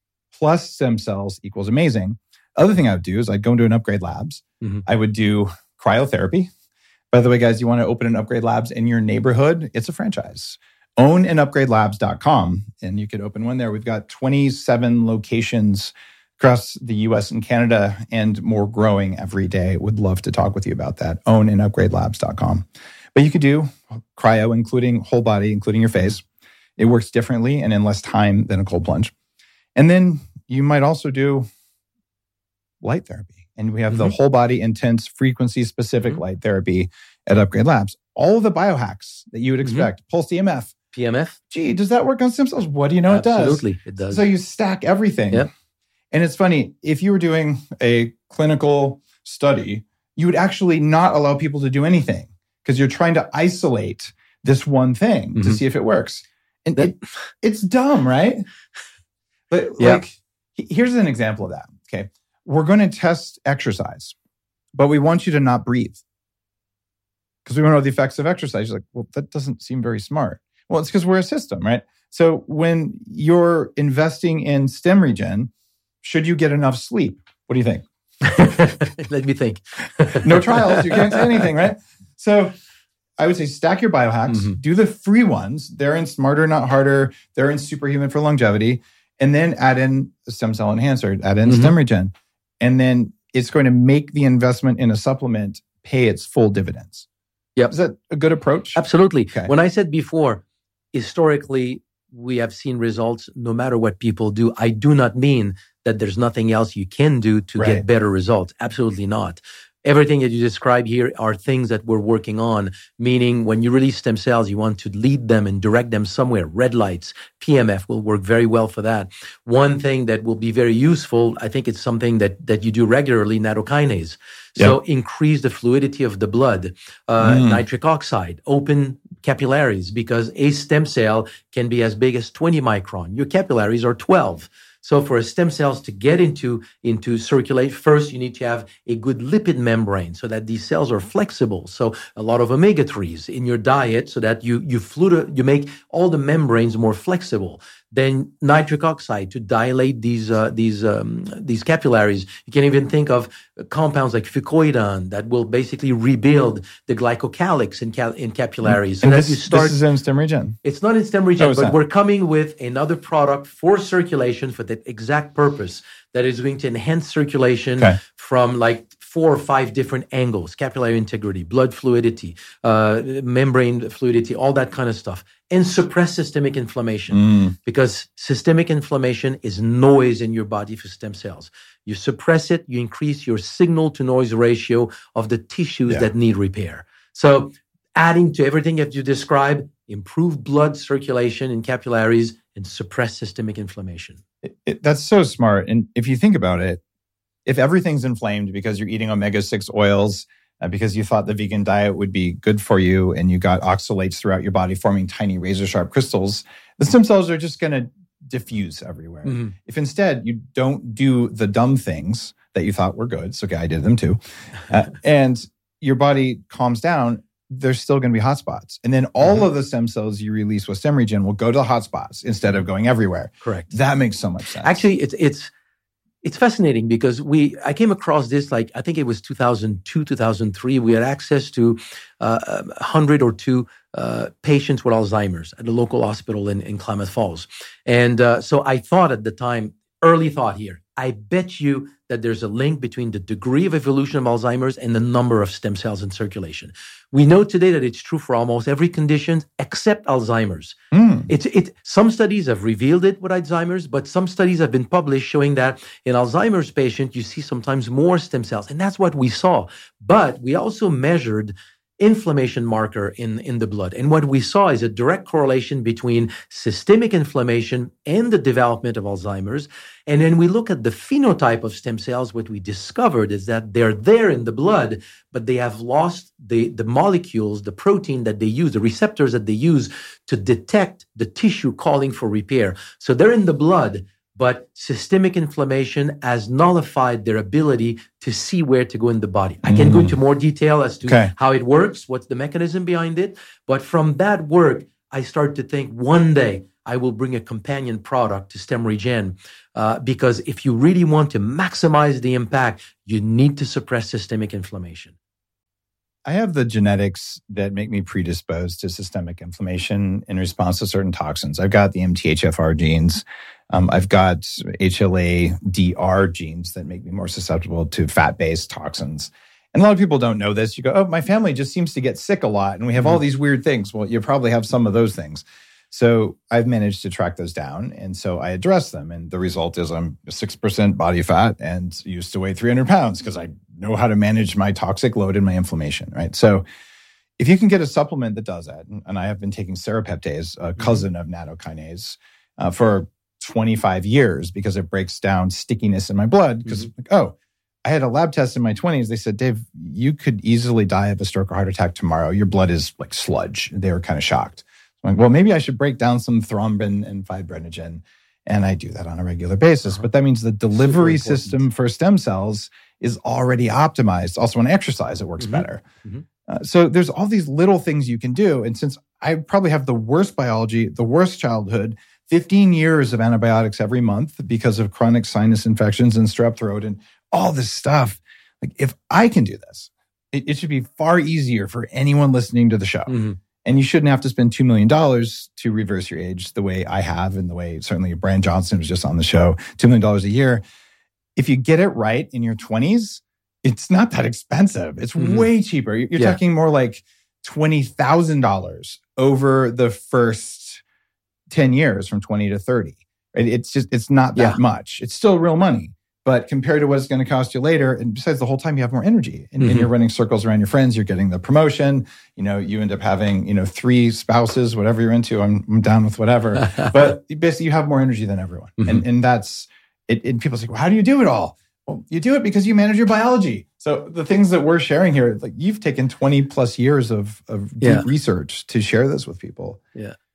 plus stem cells equals amazing. Other thing I would do is I'd go into an Upgrade Labs. Mm-hmm. I would do cryotherapy. By the way, guys, you want to open an Upgrade Labs in your neighborhood? It's a franchise. own an upgrade labs dot com, and you could open one there. We've got twenty-seven locations across the U S and Canada and more growing every day. Would love to talk with you about that. own an upgrade labs dot com. But you could do cryo, including whole body, including your face. It works differently and in less time than a cold plunge. And then you might also do light therapy. And we have mm-hmm. the whole body intense frequency specific mm-hmm. light therapy at Upgrade Labs. All of the biohacks that you would expect. Mm-hmm. Pulse E M F. P M F. Gee, does that work on stem cells? What do you know Absolutely, it does? Absolutely, it does. So you stack everything. Yep. And it's funny, if you were doing a clinical study, you would actually not allow people to do anything because you're trying to isolate this one thing mm-hmm. to see if it works. And that, it, it's dumb, right? But yeah. like, here's an example of that. Okay. We're going to test exercise, but we want you to not breathe because we want to know the effects of exercise. You're like, well, that doesn't seem very smart. Well, it's because we're a system, right? So when you're investing in StemRegen, should you get enough sleep? What do you think? Let me think. No trials. You can't say anything, right? So I would say stack your biohacks, mm-hmm. do the free ones. They're in Smarter, Not Harder. They're in Superhuman for longevity. And then add in a stem cell enhancer, add in mm-hmm. StemRegen. And then it's going to make the investment in a supplement pay its full dividends. Yep. Is that a good approach? Absolutely. Okay. When I said before, historically, we have seen results no matter what people do. I do not mean that there's nothing else you can do to right. get better results. Absolutely not. Everything that you describe here are things that we're working on, meaning when you release stem cells, you want to lead them and direct them somewhere. Red lights, P M F will work very well for that. One thing that will be very useful, I think it's something that, that you do regularly, nattokinase. So yep. increase the fluidity of the blood, uh, mm. nitric oxide, open capillaries, because a stem cell can be as big as twenty micron. Your capillaries are twelve. So for stem cells to get into, into circulate, first you need to have a good lipid membrane so that these cells are flexible. So a lot of omega threes in your diet so that you, you fluid, you make all the membranes more flexible. Then nitric oxide to dilate these uh, these um, these capillaries. You can even think of compounds like fucoidan that will basically rebuild the glycocalyx in, cal- in capillaries. So and that this, you start. This is in stem regen. It's not in stem regen, Oh, but not. we're coming with another product for circulation for that exact purpose that is going to enhance circulation Okay. from like four or five different angles: capillary integrity, blood fluidity, uh, membrane fluidity, all that kind of stuff, and suppress systemic inflammation. Mm. Because systemic inflammation is noise in your body for stem cells. You suppress it, you increase your signal to noise ratio of the tissues Yeah. that need repair. So adding to everything that you described, improve blood circulation in capillaries and suppress systemic inflammation. It, it, that's so smart. And if you think about it, if everything's inflamed because you're eating omega six oils, uh, because you thought the vegan diet would be good for you and you got oxalates throughout your body forming tiny razor sharp crystals, the stem cells are just going to diffuse everywhere. Mm-hmm. If instead you don't do the dumb things that you thought were good, so okay, I did them too, uh, and your body calms down, there's still going to be hotspots. And then all Mm-hmm. of the stem cells you release with stem regen will go to the hotspots instead of going everywhere. Correct. That makes so much sense. Actually, it's it's it's fascinating because we I came across this like I think it was two thousand two, two thousand three. We had access to uh, a hundred or two uh, patients with Alzheimer's at a local hospital in, in Klamath Falls, and uh, so I thought at the time, early thought here, I bet you that there's a link between the degree of evolution of Alzheimer's and the number of stem cells in circulation. We know today that it's true for almost every condition except Alzheimer's. Mm. It's it. Some studies have revealed it with Alzheimer's, but some studies have been published showing that in Alzheimer's patients, you see sometimes more stem cells, and that's what we saw. But we also measured inflammation marker in, in the blood. And what we saw is a direct correlation between systemic inflammation and the development of Alzheimer's. And then we look at the phenotype of stem cells. What we discovered is that they're there in the blood, but they have lost the, the molecules, the protein that they use, the receptors that they use to detect the tissue calling for repair. So they're in the blood, but systemic inflammation has nullified their ability to see where to go in the body. I can go into more detail as to Okay. how it works, what's the mechanism behind it. But from that work, I start to think one day I will bring a companion product to Stem Regen uh, because if you really want to maximize the impact, you need to suppress systemic inflammation. I have the genetics that make me predisposed to systemic inflammation in response to certain toxins. I've got the M T H F R genes. Um, I've got H L A D R genes that make me more susceptible to fat-based toxins. And a lot of people don't know this. You go, oh, my family just seems to get sick a lot and we have all these weird things. Well, you probably have some of those things. So I've managed to track those down. And so I address them. And the result is I'm six percent body fat and used to weigh three hundred pounds because I know how to manage my toxic load and my inflammation, right? So if you can get a supplement that does that, and I have been taking serapeptase, a cousin of nattokinase, uh, for twenty-five years because it breaks down stickiness in my blood. Because, Mm-hmm. like, oh, I had a lab test in my twenties. They said, Dave, you could easily die of a stroke or heart attack tomorrow. Your blood is like sludge. They were kind of shocked. I'm like, well, maybe I should break down some thrombin and fibrinogen. And I do that on a regular basis. Uh-huh. But that means the delivery important. system for stem cells is already optimized. Also, when I exercise, it works Mhm. better. Mhm. Uh, so there's all these little things you can do. And since I probably have the worst biology, the worst childhood, fifteen years of antibiotics every month because of chronic sinus infections and strep throat and all this stuff, like if I can do this, it, it should be far easier for anyone listening to the show. Mm-hmm. And you shouldn't have to spend two million dollars to reverse your age the way I have and the way certainly Brian Johnson was just on the show, two million dollars a year. If you get it right in your twenties, it's not that expensive. It's Mhm. way cheaper. You're Yeah. talking more like twenty thousand dollars over the first ten years from twenty to thirty. Right? It's just, it's not that Yeah. much. It's still real money. But compared to what it's going to cost you later, and besides the whole time you have more energy and, Mhm. and you're running circles around your friends, you're getting the promotion, you know, you end up having, you know, three spouses, whatever you're into, I'm, I'm down with whatever. But basically you have more energy than everyone. Mhm. And, and that's, it, and people say, well, how do you do it all? Well, you do it because you manage your biology. So the things that we're sharing here, like you've taken twenty plus years of, of deep Yeah. research to share this with people. Yeah.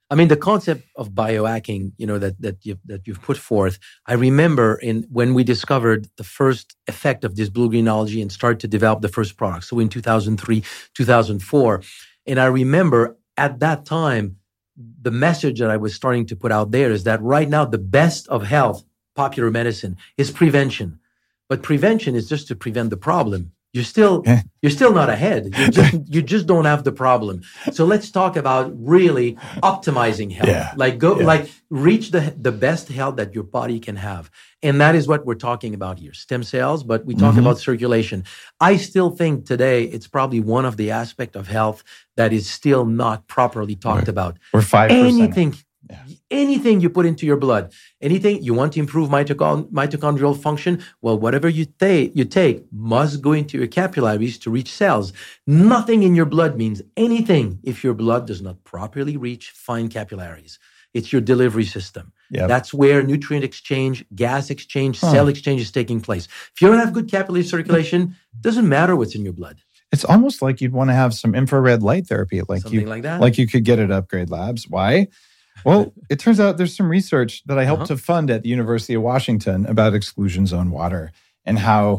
I mean, the concept of biohacking, you know, that that you that you've put forth. I remember in when we discovered the first effect of this blue-green algae and started to develop the first product. So in two thousand three, two thousand four, and I remember at that time, the message that I was starting to put out there is that right now the best of health, popular medicine, is prevention. But prevention is just to prevent the problem. You're still yeah. you're still not ahead. You just you just don't have the problem. So let's talk about really optimizing health. Yeah. Like go yeah. like reach the the best health that your body can have. And that is what we're talking about here. Stem cells, but we talk mm-hmm. about circulation. I still think today it's probably one of the aspects of health that is still not properly talked we're, about. We're five percent. Anything Yeah. Anything you put into your blood, anything you want to improve mitochond- mitochondrial function, well, whatever you, ta- you take must go into your capillaries to reach cells. Nothing in your blood means anything if your blood does not properly reach fine capillaries. It's your delivery system. Yep. That's where nutrient exchange, gas exchange, huh. cell exchange is taking place. If you don't have good capillary circulation, it doesn't matter what's in your blood. It's almost like you'd want to have some infrared light therapy, like Something you, like that. like you could get at Upgrade Labs. Why? Well, it turns out there's some research that I helped uh-huh. to fund at the University of Washington about exclusion zone water and how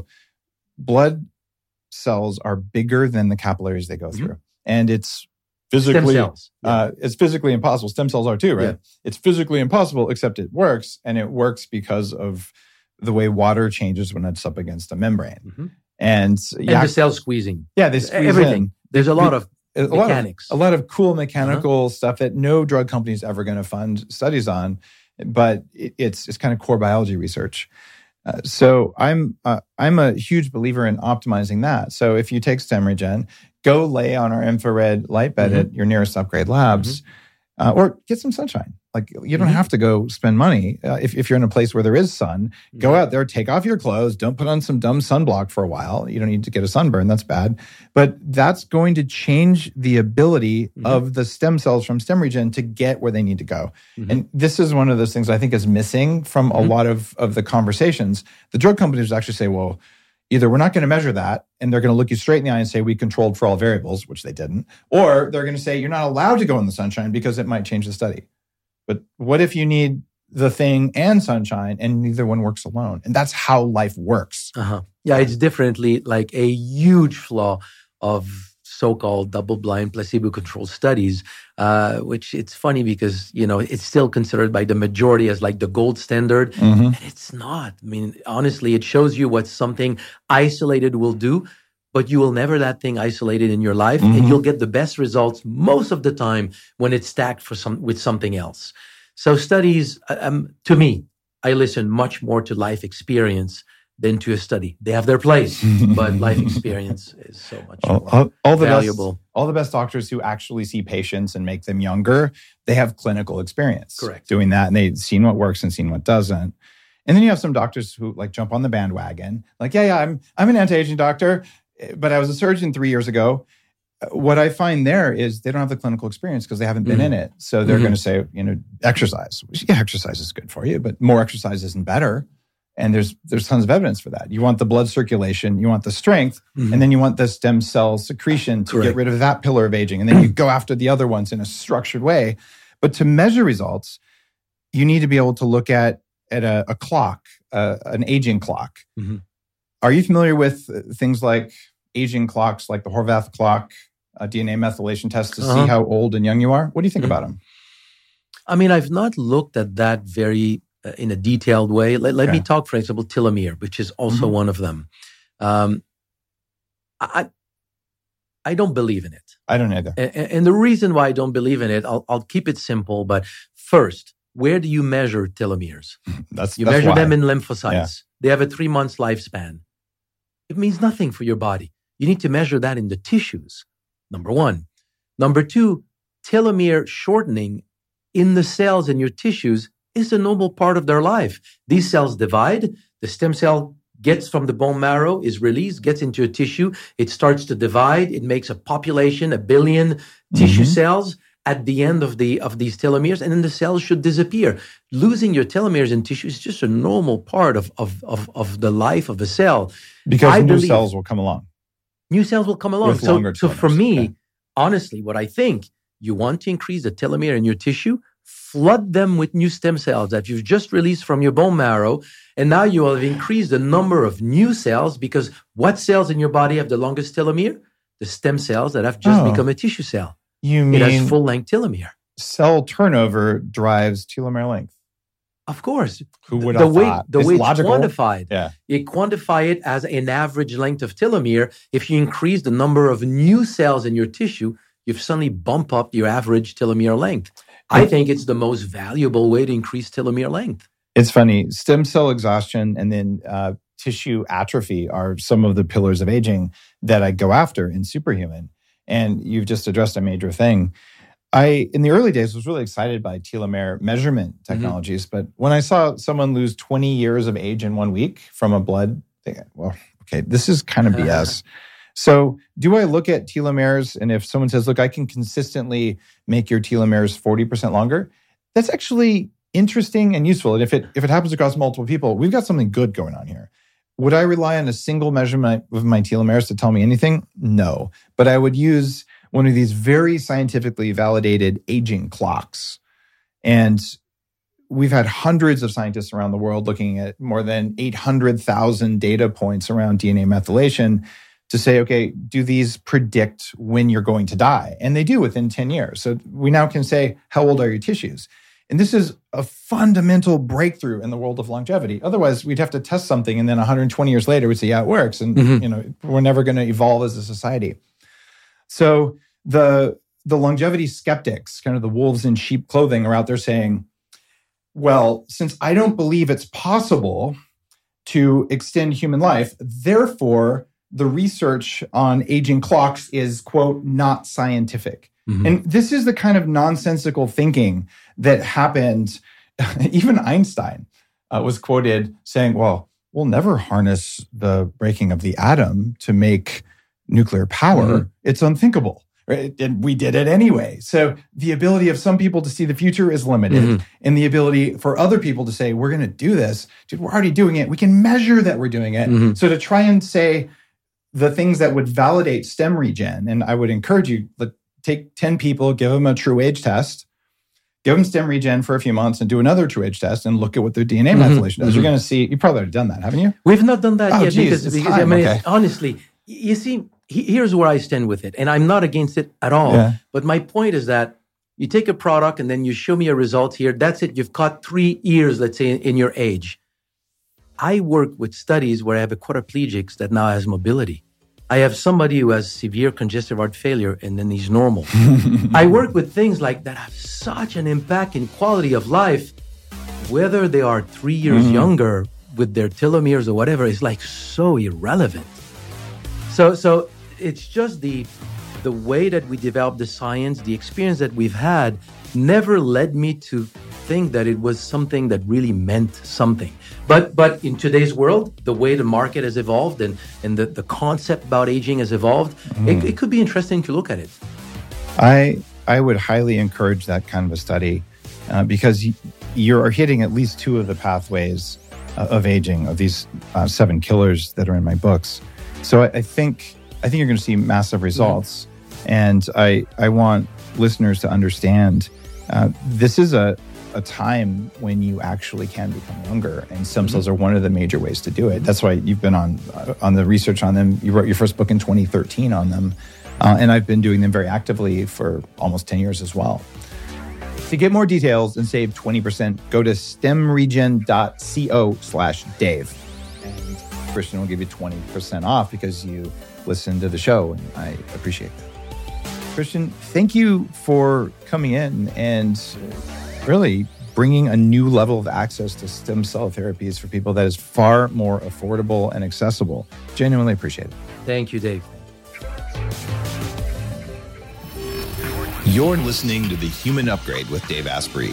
blood cells are bigger than the capillaries they go mm-hmm. through. And it's physically, Stem cells. Yeah. uh, it's physically impossible. Stem cells are too, right? Yeah. It's physically impossible, except it works. And it works because of the way water changes when it's up against a membrane. Mm-hmm. And, and the cell squeezing. Yeah, they squeeze everything. In. There's a lot of A mechanics. Lot of, a lot of cool mechanical uh-huh. stuff that no drug company is ever going to fund studies on, but it, it's it's kind of core biology research. Uh, so I'm uh, I'm a huge believer in optimizing that. So if you take StemRegen, go lay on our infrared light bed mm-hmm. at your nearest Upgrade Labs, mm-hmm. uh, or get some sunshine. Like you don't mm-hmm. have to go spend money uh, if if you're in a place where there is sun. Mm-hmm. Go out there, take off your clothes, don't put on some dumb sunblock for a while. You don't need to get a sunburn. That's bad, but that's going to change the ability mm-hmm. of the stem cells from StemRegen to get where they need to go. Mm-hmm. And this is one of those things I think is missing from mm-hmm. a lot of of the conversations. The drug companies actually say, well, either we're not going to measure that and they're going to look you straight in the eye and say we controlled for all variables, which they didn't, or they're going to say you're not allowed to go in the sunshine because it might change the study. But what if you need the thing and sunshine and neither one works alone? And that's how life works. Uh-huh. Yeah, it's definitely like a huge flaw of so-called double-blind placebo-controlled studies, uh, which it's funny because, you know, it's still considered by the majority as like the gold standard. Mm-hmm. And it's not. I mean, honestly, it shows you what something isolated will do, but you will never that thing isolated in your life, mm-hmm. and you'll get the best results most of the time when it's stacked for some with something else. So studies, um, to me, I listen much more to life experience than to a study. They have their place, but life experience is so much all, more all, all the valuable. Best, all the best doctors who actually see patients and make them younger, they have clinical experience Correct. doing that, and they've seen what works and seen what doesn't. And then you have some doctors who like jump on the bandwagon, like, yeah, yeah, I'm I'm an anti-aging doctor, but I was a surgeon three years ago. What I find there is they don't have the clinical experience because they haven't been mm-hmm. in it. So they're mm-hmm. going to say, you know, exercise. Yeah, exercise is good for you, but more exercise isn't better. And there's there's tons of evidence for that. You want the blood circulation, you want the strength, mm-hmm. and then you want the stem cell secretion to Correct. Get rid of that pillar of aging. And then you go after the other ones in a structured way. But to measure results, you need to be able to look at, at a, a clock, uh, an aging clock. Mm-hmm. Are you familiar with things like aging clocks, like the Horvath clock, a D N A methylation test to uh-huh. see how old and young you are? What do you think mm-hmm. about them? I mean, I've not looked at that very uh, in a detailed way. Let, let okay. me talk, for example, telomere, which is also mm-hmm. one of them. Um, I I don't believe in it. I don't either. And, and the reason why I don't believe in it, I'll, I'll keep it simple. But first, where do you measure telomeres? That's you that's measure why. them in lymphocytes. Yeah. They have a three months lifespan. It means nothing for your body. You need to measure that in the tissues, number one. Number two, telomere shortening in the cells in your tissues is a normal part of their life. These cells divide. The stem cell gets from the bone marrow, is released, gets into a tissue. It starts to divide. It makes a population, a billion mm-hmm. tissue cells at the end of the of these telomeres, and then the cells should disappear. Losing your telomeres in tissue is just a normal part of of of, of the life of a cell. Because I new believe, cells will come along. New cells will come along. With so, longer so for me, okay. honestly, what I think you want to increase the telomere in your tissue, flood them with new stem cells that you've just released from your bone marrow. And now you will have increased the number of new cells, because what cells in your body have the longest telomere? The stem cells that have just Oh. become a tissue cell. You It has mean full-length telomere. cell turnover drives telomere length? Of course. Who would the have way, thought? The It's way it's logical. quantified, Yeah. you quantify it as an average length of telomere. If you increase the number of new cells in your tissue, you've suddenly bump up your average telomere length. I think it's the most valuable way to increase telomere length. It's funny. Stem cell exhaustion and then uh, tissue atrophy are some of the pillars of aging that I go after in Superhuman. And you've just addressed a major thing. I, in the early days, was really excited by telomere measurement technologies. Mm-hmm. But when I saw someone lose twenty years of age in one week from a blood thing, well, okay, this is kind of B S. So do I look at telomeres, and if someone says, look, I can consistently make your telomeres forty percent longer, that's actually interesting and useful. And if it if it happens across multiple people, we've got something good going on here. Would I rely on a single measurement of my telomeres to tell me anything? No. But I would use one of these very scientifically validated aging clocks. And we've had hundreds of scientists around the world looking at more than eight hundred thousand data points around D N A methylation to say, okay, do these predict when you're going to die? And they do within ten years. So we now can say, how old are your tissues? And this is a fundamental breakthrough in the world of longevity. Otherwise, we'd have to test something, and then one hundred twenty years later, we'd say, yeah, it works. And mm-hmm. you know, we're never going to evolve as a society. So the, the longevity skeptics, kind of the wolves in sheep clothing, are out there saying, well, since I don't believe it's possible to extend human life, therefore, the research on aging clocks is, quote, not scientific. Mm-hmm. And this is the kind of nonsensical thinking that happened. Even Einstein uh, was quoted saying, well, we'll never harness the breaking of the atom to make nuclear power. Mm-hmm. It's unthinkable. Right? And we did it anyway. So the ability of some people to see the future is limited. Mm-hmm. And the ability for other people to say, we're going to do this. Dude, we're already doing it. We can measure that we're doing it. Mm-hmm. So to try and say the things that would validate stem regen, and I would encourage you, let, take ten people, give them a true age test, give them stem regen for a few months, and do another true age test and look at what their D N A mm-hmm. methylation does. Mm-hmm. You're going to see, you probably already done that, haven't you? We've not done that oh, yet. Geez, because, it's because time. I mean, Okay. it's, honestly, you see, here's where I stand with it. And I'm not against it at all. Yeah. But my point is that you take a product and then you show me a result here. That's it. You've caught three years, let's say, in, in your age. I work with studies where I have a quadriplegic that now has mobility. I have somebody who has severe congestive heart failure and then he's normal. I work with things like that have such an impact in quality of life, whether they are three years mm-hmm. younger with their telomeres or whatever, is like so irrelevant. So, so it's just the the way that we develop the science, the experience that we've had, never led me to think that it was something that really meant something. But but in today's world, the way the market has evolved and, and the, the concept about aging has evolved, mm. it, it could be interesting to look at it. I I would highly encourage that kind of a study uh, because y- you're hitting at least two of the pathways uh, of aging, of these uh, seven killers that are in my books. So I, I think I think you're going to see massive results. Mm. And I I want listeners to understand uh, this is a a time when you actually can become younger, and stem cells mm-hmm. are one of the major ways to do it. That's why you've been on uh, on the research on them. You wrote your first book in twenty thirteen on them, uh, and I've been doing them very actively for almost ten years as well. To get more details and save twenty percent, go to stemregen.co slash Dave. And Christian will give you twenty percent off because you listened to the show, and I appreciate that. Christian, thank you for coming in and really bringing a new level of access to stem cell therapies for people that is far more affordable and accessible. Genuinely appreciate it. Thank you, Dave. You're listening to The Human Upgrade with Dave Asprey.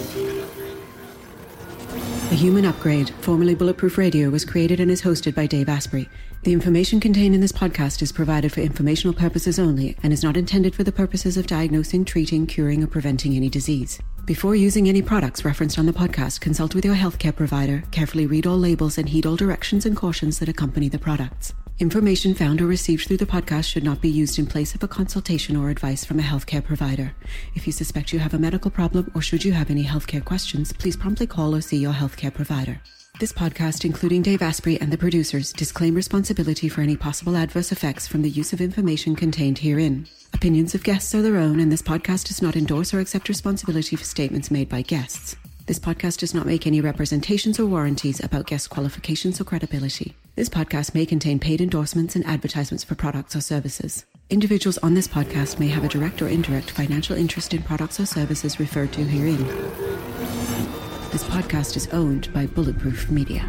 The Human Upgrade, formerly Bulletproof Radio, was created and is hosted by Dave Asprey. The information contained in this podcast is provided for informational purposes only and is not intended for the purposes of diagnosing, treating, curing, or preventing any disease. Before using any products referenced on the podcast, consult with your healthcare provider, carefully read all labels, and heed all directions and cautions that accompany the products. Information found or received through the podcast should not be used in place of a consultation or advice from a healthcare provider. If you suspect you have a medical problem or should you have any healthcare questions, please promptly call or see your healthcare provider. This podcast, including Dave Asprey and the producers, disclaim responsibility for any possible adverse effects from the use of information contained herein. Opinions of guests are their own, and this podcast does not endorse or accept responsibility for statements made by guests. This podcast does not make any representations or warranties about guest qualifications or credibility. This podcast may contain paid endorsements and advertisements for products or services. Individuals on this podcast may have a direct or indirect financial interest in products or services referred to herein. This podcast is owned by Bulletproof Media.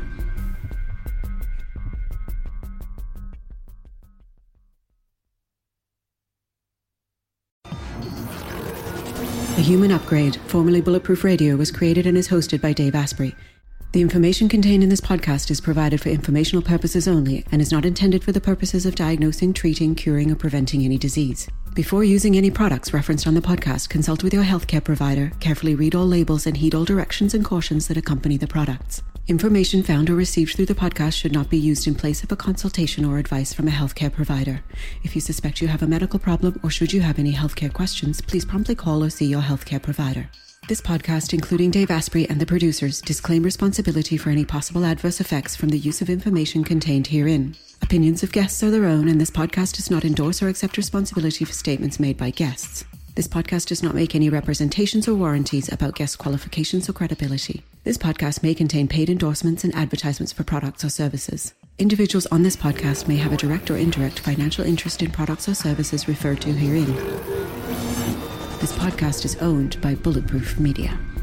The Human Upgrade, formerly Bulletproof Radio, was created and is hosted by Dave Asprey. The information contained in this podcast is provided for informational purposes only and is not intended for the purposes of diagnosing, treating, curing, or preventing any disease. Before using any products referenced on the podcast, consult with your healthcare provider, carefully read all labels, and heed all directions and cautions that accompany the products. Information found or received through the podcast should not be used in place of a consultation or advice from a healthcare provider. If you suspect you have a medical problem or should you have any healthcare questions, please promptly call or see your healthcare provider. This podcast, including Dave Asprey and the producers, disclaim responsibility for any possible adverse effects from the use of information contained herein. Opinions of guests are their own, and this podcast does not endorse or accept responsibility for statements made by guests. This podcast does not make any representations or warranties about guest qualifications or credibility. This podcast may contain paid endorsements and advertisements for products or services. Individuals on this podcast may have a direct or indirect financial interest in products or services referred to herein. This podcast is owned by Bulletproof Media.